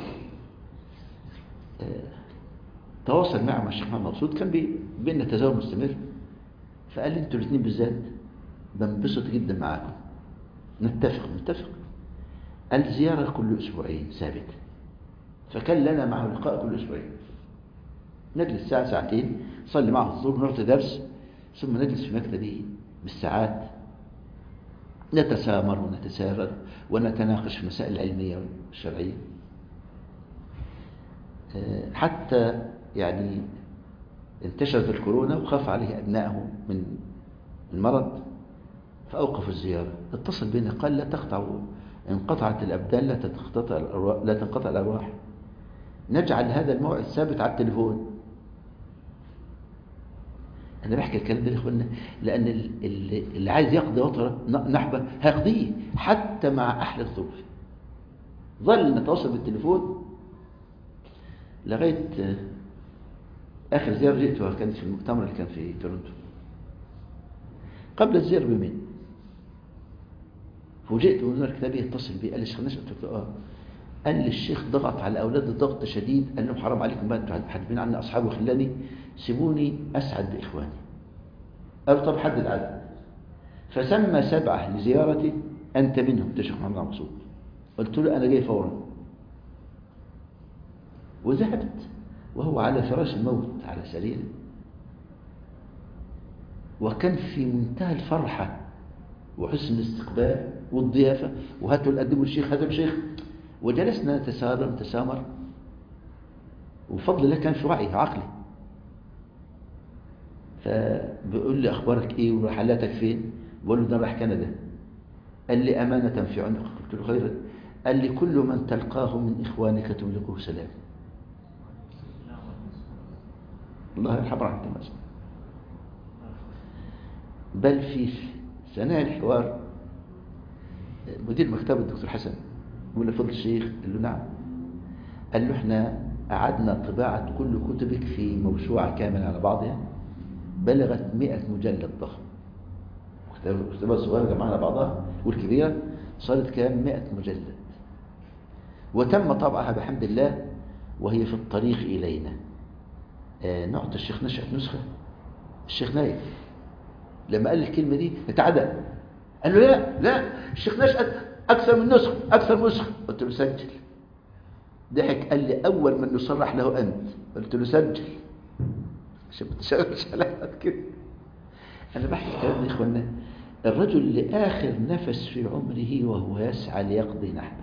تواصل معه مع الشيخ محمد مقصود، كان بيننا تزاور مستمر، فقال لي انتوا الاثنين بالذات بنبسط جدا معاكم، نتفق نتفق قال زيارة كل أسبوعين ثابت. فكان لنا معه لقاء كل أسبوعين، نجلس ساعة ساعتين، صلي معه الظهر، نرد درس، ثم نجلس في مكتبه بالساعات نتسامر ونتسارر ونتناقش في المسائل العلمية والشرعية، حتى يعني انتشرت الكورونا وخاف عليه أبنائه من المرض فأوقفوا الزيارة. اتصل بنا قال لا تقطعوا، انقطعت الأبدان لا تنقطع الأرواح، لا تنقطع الأرواح، نجعل هذا الموعد ثابت على التليفون. أنا بحكي الكلام ده لإخواننا لأن اللي عايز يقضي وطره نحبه هيقضيه حتى مع أحلى الظروف. ظل نتواصل بالتليفون لغاية آخر زيارة جئتها كانت في المؤتمر اللي كان في تورنتو. قبل الزيارة بيومين فوجئت بمدير كتابي يتصل بي قال لي الشيخ نشأت، قلت له اه. قال لي الشيخ ضغط على أولاد ضغط شديد، قال لهم حرام عليكم بقى انتوا حاسبين عني أصحابي وخلاني، سيبوني أسعد بإخواني. قالوا طب حدد عدد، فسمى سبعة لزيارتي، أنت منهم يا شيخ محمد مقصود. قلت له أنا جاي فورا، وذهبت وهو على فراش الموت على سريره، وكان في منتهى الفرحة وحسن الاستقبال والضيافة، وهاتوا القدموا الشيخ هذا الشيخ، وجلسنا نتسارر نتسامر، وفضل الله كان في وعي عقلي. فبيقول لي أخبارك إيه ورحلاتك فين؟ بقول له ده راح كندا. قال لي أمانة في عنقك، قلت له خيرا. قال لي كل من تلقاه من إخوانك تملكه سلام. الله يرحم رحمة الله. بل في ثناء الحوار مدير مكتبه الدكتور حسن يقول له فضل الشيخ، قال له نعم. قال له احنا أعدنا طباعة كل كتبك في موسوعة كاملة على بعضها بلغت مئة مجلد ضخم، كتابات صغيرة جمعنا على بعضها والكبيرة صارت كام مئة مجلد، وتم طبعها بحمد الله وهي في الطريق إلينا. آه نعطي الشيخ نشأت نسخة. الشيخ نايف لما قال الكلمة دي اتعدى، قال له لا لا الشيخ نشأت أكثر من نسخة أكثر من نسخة. قلت له سجل. ضحك قال لي أول من يصرح له أنت. قلت له سجل عشان ما تشغلش على كده. أنا بحكي الكلام ده يا إخوانا، الرجل لآخر نفس في عمره وهو يسعى ليقضي نحبه.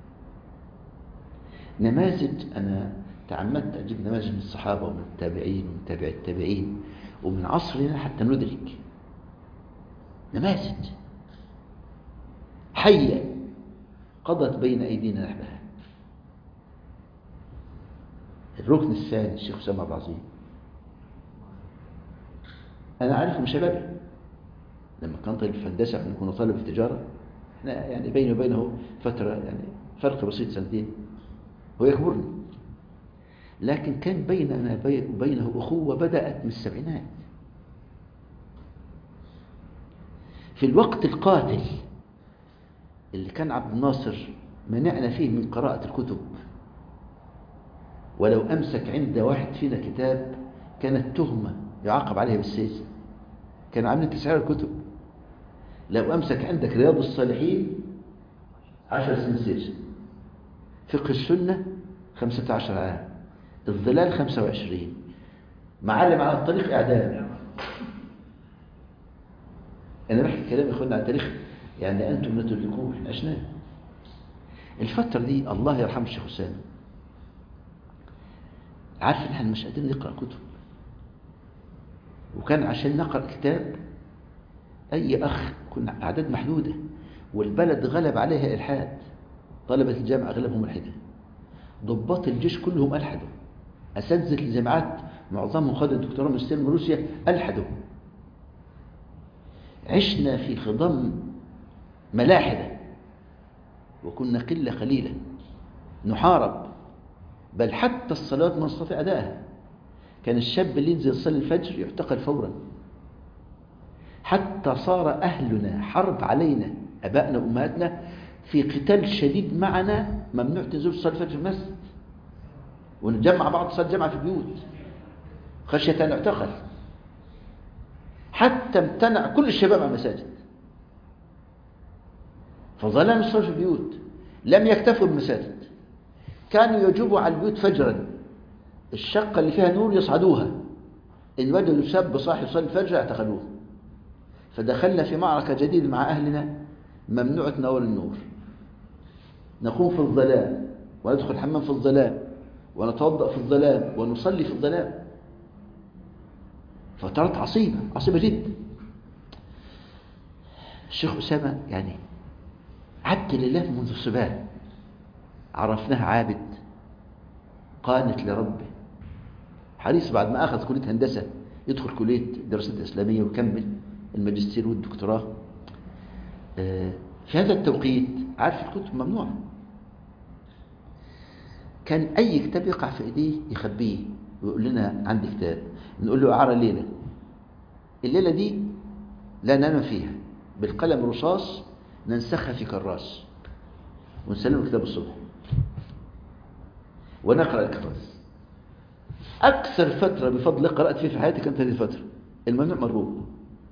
نماذج، أنا تعمدت أجيب نماذج من الصحابة ومن التابعين ومن تابع التابعين ومن عصرنا حتى ندرك نماذج حية قضت بين أيدينا نحبها. الركن الثاني الشيخ أسامة عبد العظيم، أنا عارفه من شبابي لما كان طالب في هندسة، احنا كنا طالب في تجارة، احنا يعني بيني وبينه فترة يعني فرق بسيط سنتين، هو يكبرني، لكن كان بيننا وبينه أخوة بدأت من السبعينات. في الوقت القاتل اللي كان عبد الناصر منعنا فيه من قراءة الكتب، ولو أمسك عند واحد فينا كتاب كانت تهمة يعاقب عليها بالسجن، كانوا عاملين تسعير الكتب. لو أمسك عندك رياض الصالحين عشر سنين سجن، فقه السنة خمسة عشر عام، الظلال خمسة وعشرين، معلم على الطريق إعدام. أنا بحكي كلام يا أخوانا عن تاريخ يعني أنتم لا تدركوه، احنا عشناه. الفترة دي الله يرحم الشيخ أسامة، عارف ان احنا مش قادرين نقرأ كتب، وكان عشان نقرأ كتاب أي أخ كنا أعداد محدودة، والبلد غلب عليها إلحاد، طلبة الجامعة أغلبهم ملحدة، ضباط الجيش كلهم ألحدوا، أساتذة الجامعات معظمهم خدوا الدكتوراه ماجستير من روسيا ألحدوا. عشنا في خضم ملاحدة وكنا قلة قليلة نحارب، بل حتى الصلاة ما نستطيع أداءها. كان الشاب اللي ينزل يصلي الفجر يعتقل فورا، حتى صار أهلنا حرب علينا، أبائنا وأمهاتنا في قتال شديد معنا، ممنوع تنزل تصلي الفجر في المسجد، ونجمع بعض صلاة الجمعة في البيوت خشية أن يعتقل. حتى امتنع كل الشباب عن المساجد، فظلنا نصلي في البيوت، لم يكتفوا بالمساجد، كانوا يجوبوا على البيوت فجرا، الشقة اللي فيها نور يصعدوها، إن وجدوا شاب صاحي يصلي الفجر اعتقلوه. فدخلنا في معركة جديدة مع أهلنا، ممنوع تناول النور، نقوم في الظلام وندخل الحمام في الظلام ونتوضأ في الظلام ونصلي في الظلام. فترات عصيبة عصيبة جدا. الشيخ أسامة يعني عبد لله منذ الصبا، عرفناه عابد قانت لربه، حريص بعد ما أخذ كلية هندسة يدخل كلية دراسات إسلامية ويكمل الماجستير والدكتوراه. في هذا التوقيت عارف الكتب ممنوعة، كان أي كتاب يقع في إيديه يخبيه ويقول لنا عندي كتاب، نقول له أعرى الليلة، الليلة دي لا ننام فيها، بالقلم رصاص ننسخها في كراس ونسلم الكتاب الصبح ونقرأ الكتاب. أكثر فترة بفضل قرأت فيه في حياتي كانت هذه الفترة، الممنوع مرغوب.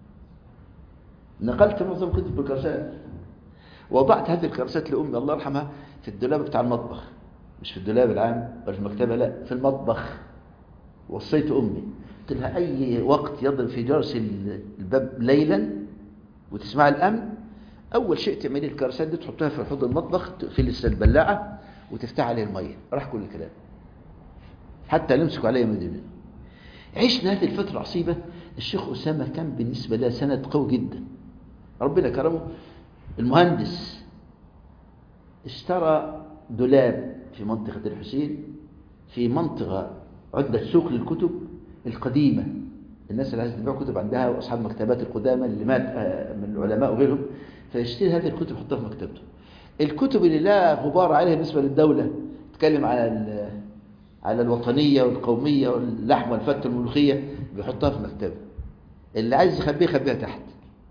نقلت معظم كتب بالكراسات، وضعت هذه الكراسات لأمي الله يرحمها في الدولاب بتاع المطبخ، مش في الدولاب العام ولا في المكتبة، لا في المطبخ. وصيت أمي قلت لها أي وقت يضرب في جرس الباب ليلا وتسمع الأمن، أول شيء تعملي الكراسات دي تحطها في حوض المطبخ، تقفلي البلاعة وتفتح عليها المية، راح كل الكلام حتى يمسكوا عليها مدينة. عشنا هذه الفترة عصيبة. الشيخ أسامة كان بالنسبة له سند قوي جدا، ربنا كرمه. المهندس اشترى دولاب في منطقة الحسين، في منطقة عدة سوق للكتب القديمة، الناس اللي عايزة تبيع كتب عندها وأصحاب مكتبات القدامى اللي مات من العلماء وغيرهم، فيشتري هذه الكتب يحطها في مكتبته. الكتب اللي لا غبار عليها بالنسبة للدولة، تتكلم على على الوطنية والقومية واللحم والفتة والملوخية، بيحطها في مكتبه، اللي عايز يخبيها يخبيها تحت.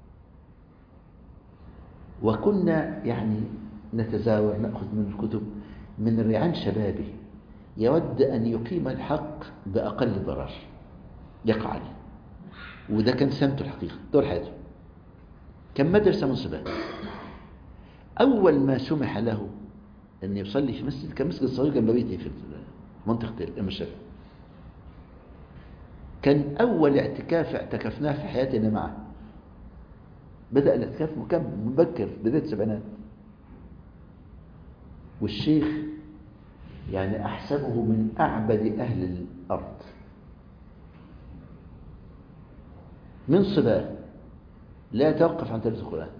وكنا يعني نتزاور نأخذ من الكتب من ريعان شبابه يود أن يقيم الحق بأقل ضرر يقع عليه، وده كان سمته الحقيقة طول حياته. كان مدرسة منصبة. أول ما سمح له أن يصلي في مسجد، كان مسجد صغير جنب بيته في منطقة المشرق، كان أول اعتكاف اعتكفناه في حياتنا معه. بدأ الاعتكاف مكان مبكر بداية السبعينات، والشيخ يعني أحسبه من أعبد أهل الأرض من صباه، لا يتوقف عن تلاوة القرآن.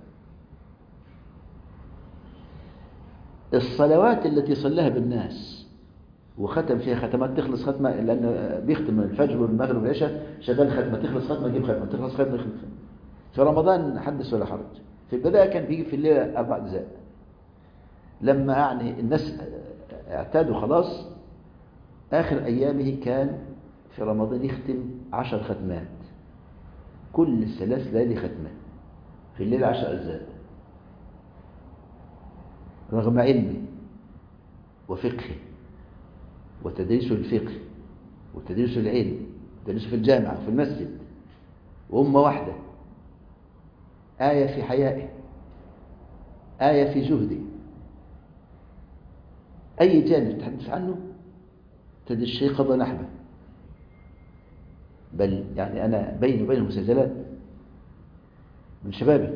الصلوات التي صلاها بالناس وختم فيها ختمات تخلص ختمة، لأنه بيختم الفجر والمغرب والعشاء شغال ختمة، تخلص ختمة يجيب ختمة، تخلص ختمة يجيب ختمة. في رمضان حدث ولا حرج. في البداية كان بيجي في الليلة أربع أجزاء، لما يعني الناس اعتادوا خلاص، آخر أيامه كان في رمضان يختم عشر ختمات، كل ثلاث ليالي ختمة، في الليل عشر أجزاء، رغم علمه وفقهه وتدريسه الفقه وتدريسه العلم وتدريسه في الجامعة وفي المسجد، وأمة واحدة، آية في حيائه، آية في جهده. أي جانب تحدث عنه تجد الشيء قضى نحبه. بل يعني أنا بيني وبين المسجلات من شبابي،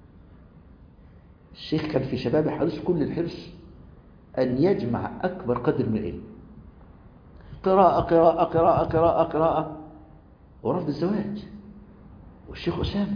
الشيخ كان في شبابه حريص كل الحرص أن يجمع أكبر قدر من العلم، قراءة قراءة قراءة قراءة قراءة، ورفض الزواج. والشيخ أسامة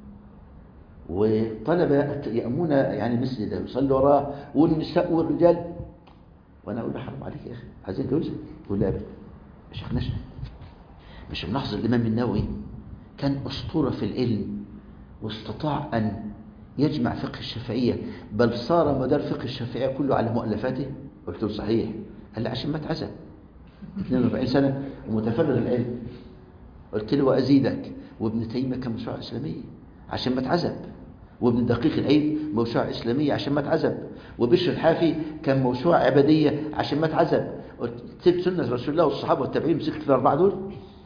وطلبة يأمون يعني مسجد يصلوا وراه، والنساء والرجال، وأنا أقول له حرام عليك يا أخي، عايزين جوزك؟ يقول لا أبدا. الشيخ نشأ مش بنحظ الإمام النووي كان أسطورة في العلم، واستطاع أن يجمع فقه الشافعية، بل صار مدار فقه الشافعية كله على مؤلفاته. قلت له صحيح. قال لي عشان ما اتعزل اثنين وأربعين سنة ومتفرغ العلم. قلت له وأزيدك، وابن تيمية كان موسوعة إسلامية عشان ما اتعزب، وابن دقيق العيد موسوعة إسلامية عشان ما اتعزب، وبشر الحافي كان موسوعة عبادية عشان ما اتعزب. قلت سبت سنة رسول الله والصحابة والتابعين مسكت الأربعة دول؟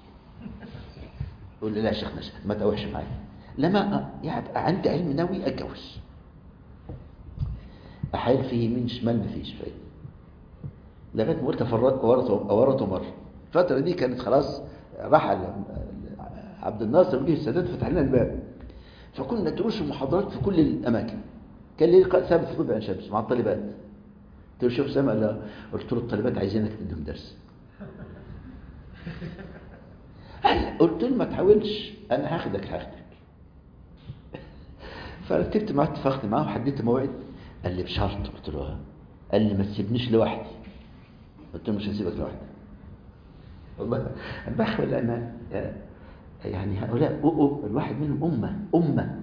يقول لي لا يا شيخ نشأت ما تقوحش معايا، لما يبقى عندي علم نووي أتجوز، أحيل فيه يمين شمال ما فيش فايدة. لغايه ما قلت افرط ورطه ورطه مره. الفتره دي كانت خلاص رحل عبد الناصر وجه السادات فتح لنا الباب، فكنا دروس ومحاضرات في كل الاماكن. كان لي لقاء ثابت في طب عين شمس مع الطالبات. قلت له شوف سامع، لا قلت له الطالبات عايزينك تديهم درس. قال قلت له ما تحاولش، انا هاخدك هاخدك. فرتبت معاه، اتفقت معاه وحددت موعد. قال لي بشرط. قلت له اه. قال لي ما تسيبنيش لوحدي. قلت له مش هسيبك لوحدي والله. انا بخوى لان يعني هؤلاء الواحد منهم امه امه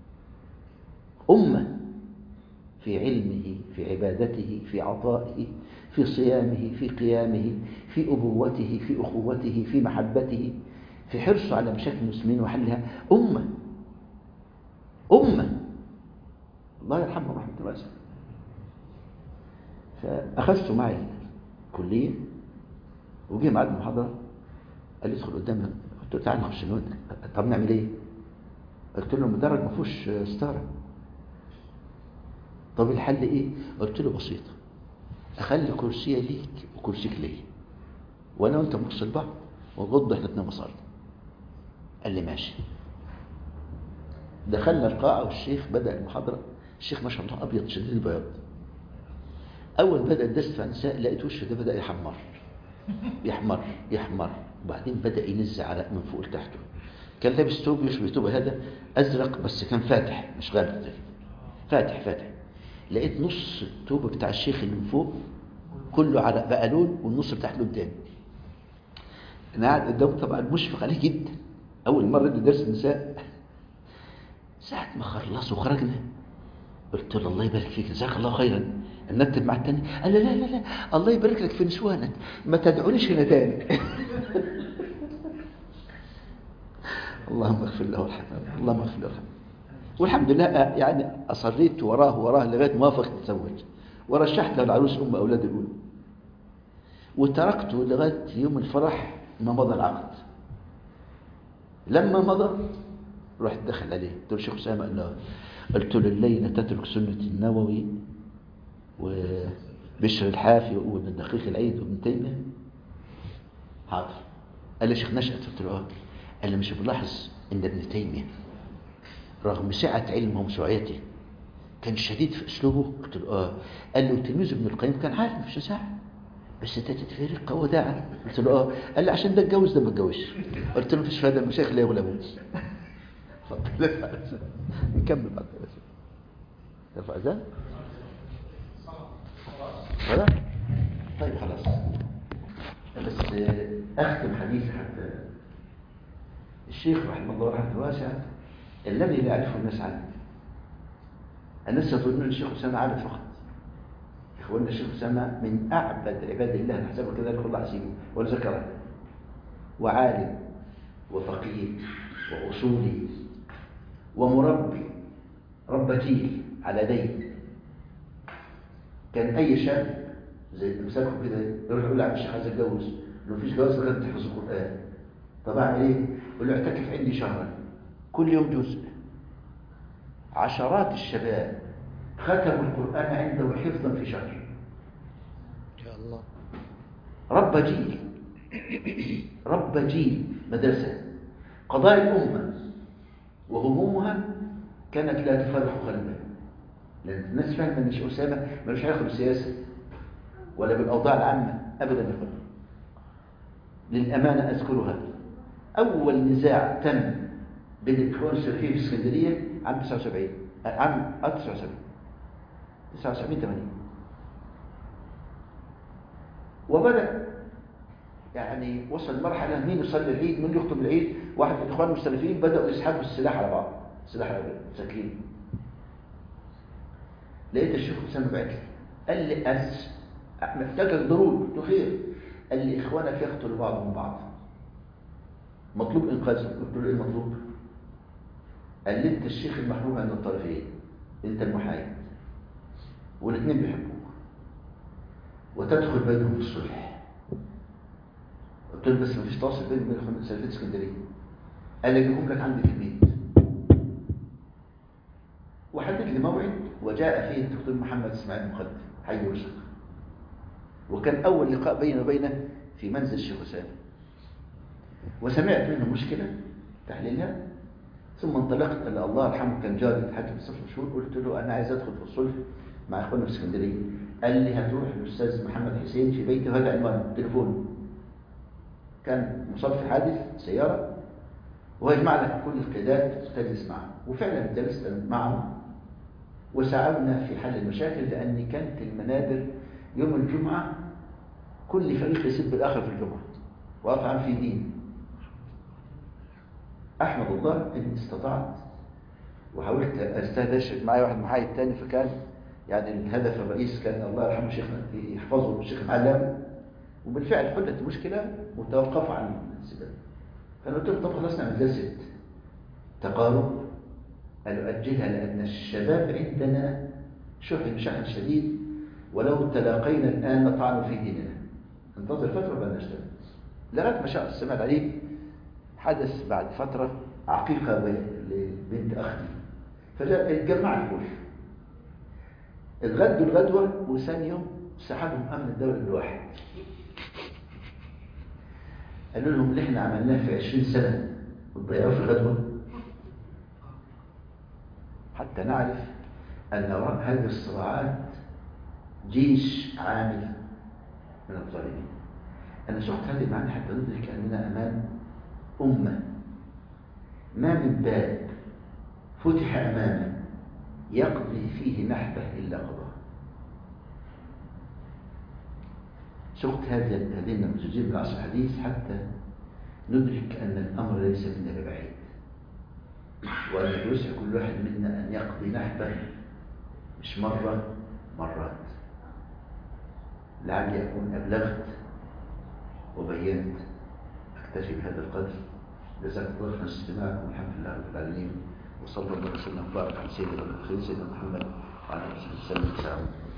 امه في علمه، في عبادته، في عطائه، في صيامه، في قيامه، في ابوته، في اخوته، في محبته، في حرصه على مشاكل المسلمين وحلها. امه امه الله يرحمه رحمه الله واسعه. فاخذته معي الكليه وجي معاد المحاضره، قال لي ادخل قدامي. قلت له تعال نخش نود. طب نعمل ايه؟ قلت له المدرج ما فيهوش ستاره. طب الحل ايه؟ قلت له بسيطه، اخلي كرسي ليك وكرسيك ليا، وانا وانت نبص لبعض وغض احنا اتنين مصاري. قال لي ماشي. دخلنا القاعه والشيخ بدا المحاضره. الشيخ ما شاء الله ابيض شديد البياض. اول بدا الدرس في النساء لقيت وشه ده بدا يحمر يحمر يحمر، وبعدين بدا ينز عرق من فوق لتحته. كان لابس توب يشبه توب هذا ازرق بس كان فاتح مش غامق، فاتح فاتح. لقيت نص التوب بتاع الشيخ اللي من فوق كله عرق بقى لون، والنص بتاعت له قدام. انا قاعد قدامه طبعا مشفق عليه جدا، اول مره ادي درس نساء. ساعه ما خلصوا وخرجنا قلت له الله يبارك فيك جزاك الله خيرا، نكتب مع التاني. قال لا لا لا الله يبارك لك في نسوانك، ما تدعونيش هنا تاني. اللهم اغفر له وارحمه، اللهم اغفر له وارحمه. والحمد لله يعني اصريت وراه وراه لغايه ما وافق يتزوج، ورشحت له العروس ام اولاد الاولى، وتركته لغايه يوم الفرح ما مضى العقد. لما مضى رحت دخل عليه قلت له شيخ اسامه. قال له قلت له الليله تترك سنه النووي وبشر الحافي وابن دقيق العيد وابن تيميه؟ حاضر. قال لي شيخ نشأت. قلت له اه. قال لي مش بلاحظ ان ابن تيميه رغم سعه علمه وسعيته كان شديد في اسلوبه؟ قلت له اه. قال لي وتلميذ ابن القيم كان عارف مفيش ساعه بس انت تتفرق وداعا. قلت له اه. قال لي عشان ده اتجوز ده ما اتجوزش. قلت له مفيش فايده، المشايخ لا يغلبون. نكمل بعد كده. ترفع اذان؟ خلاص طيب خلاص. بس اختم حديث حتى الشيخ رحمه الله رحمه واسعه الذي لا يعرفه الناس عنه. الناس يظنون الشيخ اسامه عابد فقط. اخواننا الشيخ اسامه من اعبد عباد الله نحسبه كذلك والله حسيبه وذكره، وعالم وفقيه واصولي ومربي رب جيل على دين. كان اي شاب زي مساكم كده يروح يقول لعم الشيخ عايز اتجوز، لو مفيش جواز لغايه تحفظ القران. طب اعمل ايه؟ يقول له اعتكف عندي شهرا كل يوم جزء. عشرات الشباب ختموا القران عنده حفظا في شهر. يا الله. رب جيل رب جيل مدرسه. قضايا الامه وهمومها كانت لا تفرح قلبه، لان الناس فاهمه ان الشيخ اسامه ملوش علاقه بالسياسه ولا بالاوضاع العامه ابدا. يا للامانه اذكرها، اول نزاع تم بين الاخوان السلفيين في اسكندريه عام تسعة وسبعين، عام تسعة وسبعين تسعة وسبعين ثمانين، وبدا يعني وصل مرحله مين يصلي العيد مين يخطب العيد. واحد من الاخوان السلفيين بداوا يسحبوا السلاح على بعض، سلاح على سكين. لقيت الشيخ اسامه بعت لي قال لي أس محتاج ضروري. قلت له خير. قال لي اخوانك يقتلوا بعضهم بعض، مطلوب انقاذهم. قلت له ايه المطلوب؟ قال لي انت الشيخ المحبوب عند الطرفين، انت المحايد والاثنين بيحبوك وتدخل بينهم الصلح. قلت له بس مفيش تواصل بيني وبين اخوان سلفيه اسكندريه. قال لي اجيبهم لك عندي في البيت. وحدد لي موعد وجاء فيه الدكتور محمد اسماعيل مقدم حي ورزق، وكان أول لقاء بيني وبينه في منزل الشيخ أسامة، وسمعت منه مشكلة تحليلها، ثم انطلقت إلى الله يرحمه كان جاري الحاكم في صفر شهور، قلت له أنا عايز أدخل في الصلح مع إخواننا في اسكندرية. قال لي هتروح للأستاذ محمد حسين في بيته، وهذا عنوان تليفون، كان مصاب في حادث سيارة، ويجمع لك كل القيادات تجلس معه. وفعلا جلست معه وساعدنا في حل المشاكل، لأن كانت المنابر يوم الجمعة كل فريق يسب الآخر في الجمعة وأطعن في دين. أحمد الله إني استطعت وحاولت أستهدش معي واحد محايد تاني، فكان يعني الهدف الرئيس كان الله يرحمه شيخنا يحفظه الشيخ العلام، وبالفعل حلت المشكلة وتوقفوا عن السباق. فأنا قلت له طب خلاص نعمل جلسة تقارب، قالوا أجلها لأن الشباب عندنا شحن شحن شديد، ولو تلاقينا الآن نطعن في ديننا، انتظر فترة بأن نشتغل. لغاية ما شاء السماء العليم حدث بعد فترة عقيقة لبنت أختي، فجاء اتجمع الكل، اتغدوا الغدوة، وثاني يوم سحبهم أمن الدولة الواحد، قالوا لهم اللي احنا عملناه في عشرين سنة وتضيعوه في الغدوة، حتى نعرف أن وراء هذه الصراعات جيش عامل من الظالمين. أنا سقت هذه المعنى حتى ندرك أننا أمام أمة ما من باب فتح أمامه يقضي فيه نحبه إلا قضاه. سقت هذه هذه النموذجين من العصر الحديث حتى ندرك أن الأمر ليس منا ببعيد، وأن يسعى كل واحد منا أن يقضي نحبه مش مرة مرات. لعلي أكون أبلغت وبينت، أكتفي بهذا القدر. جزاكم الله خير استماعكم، والحمد لله رب العالمين، وصلى الله وسلم وبارك على سيدنا المرسلين سيدنا محمد وعلى اله وصحبه وسلم.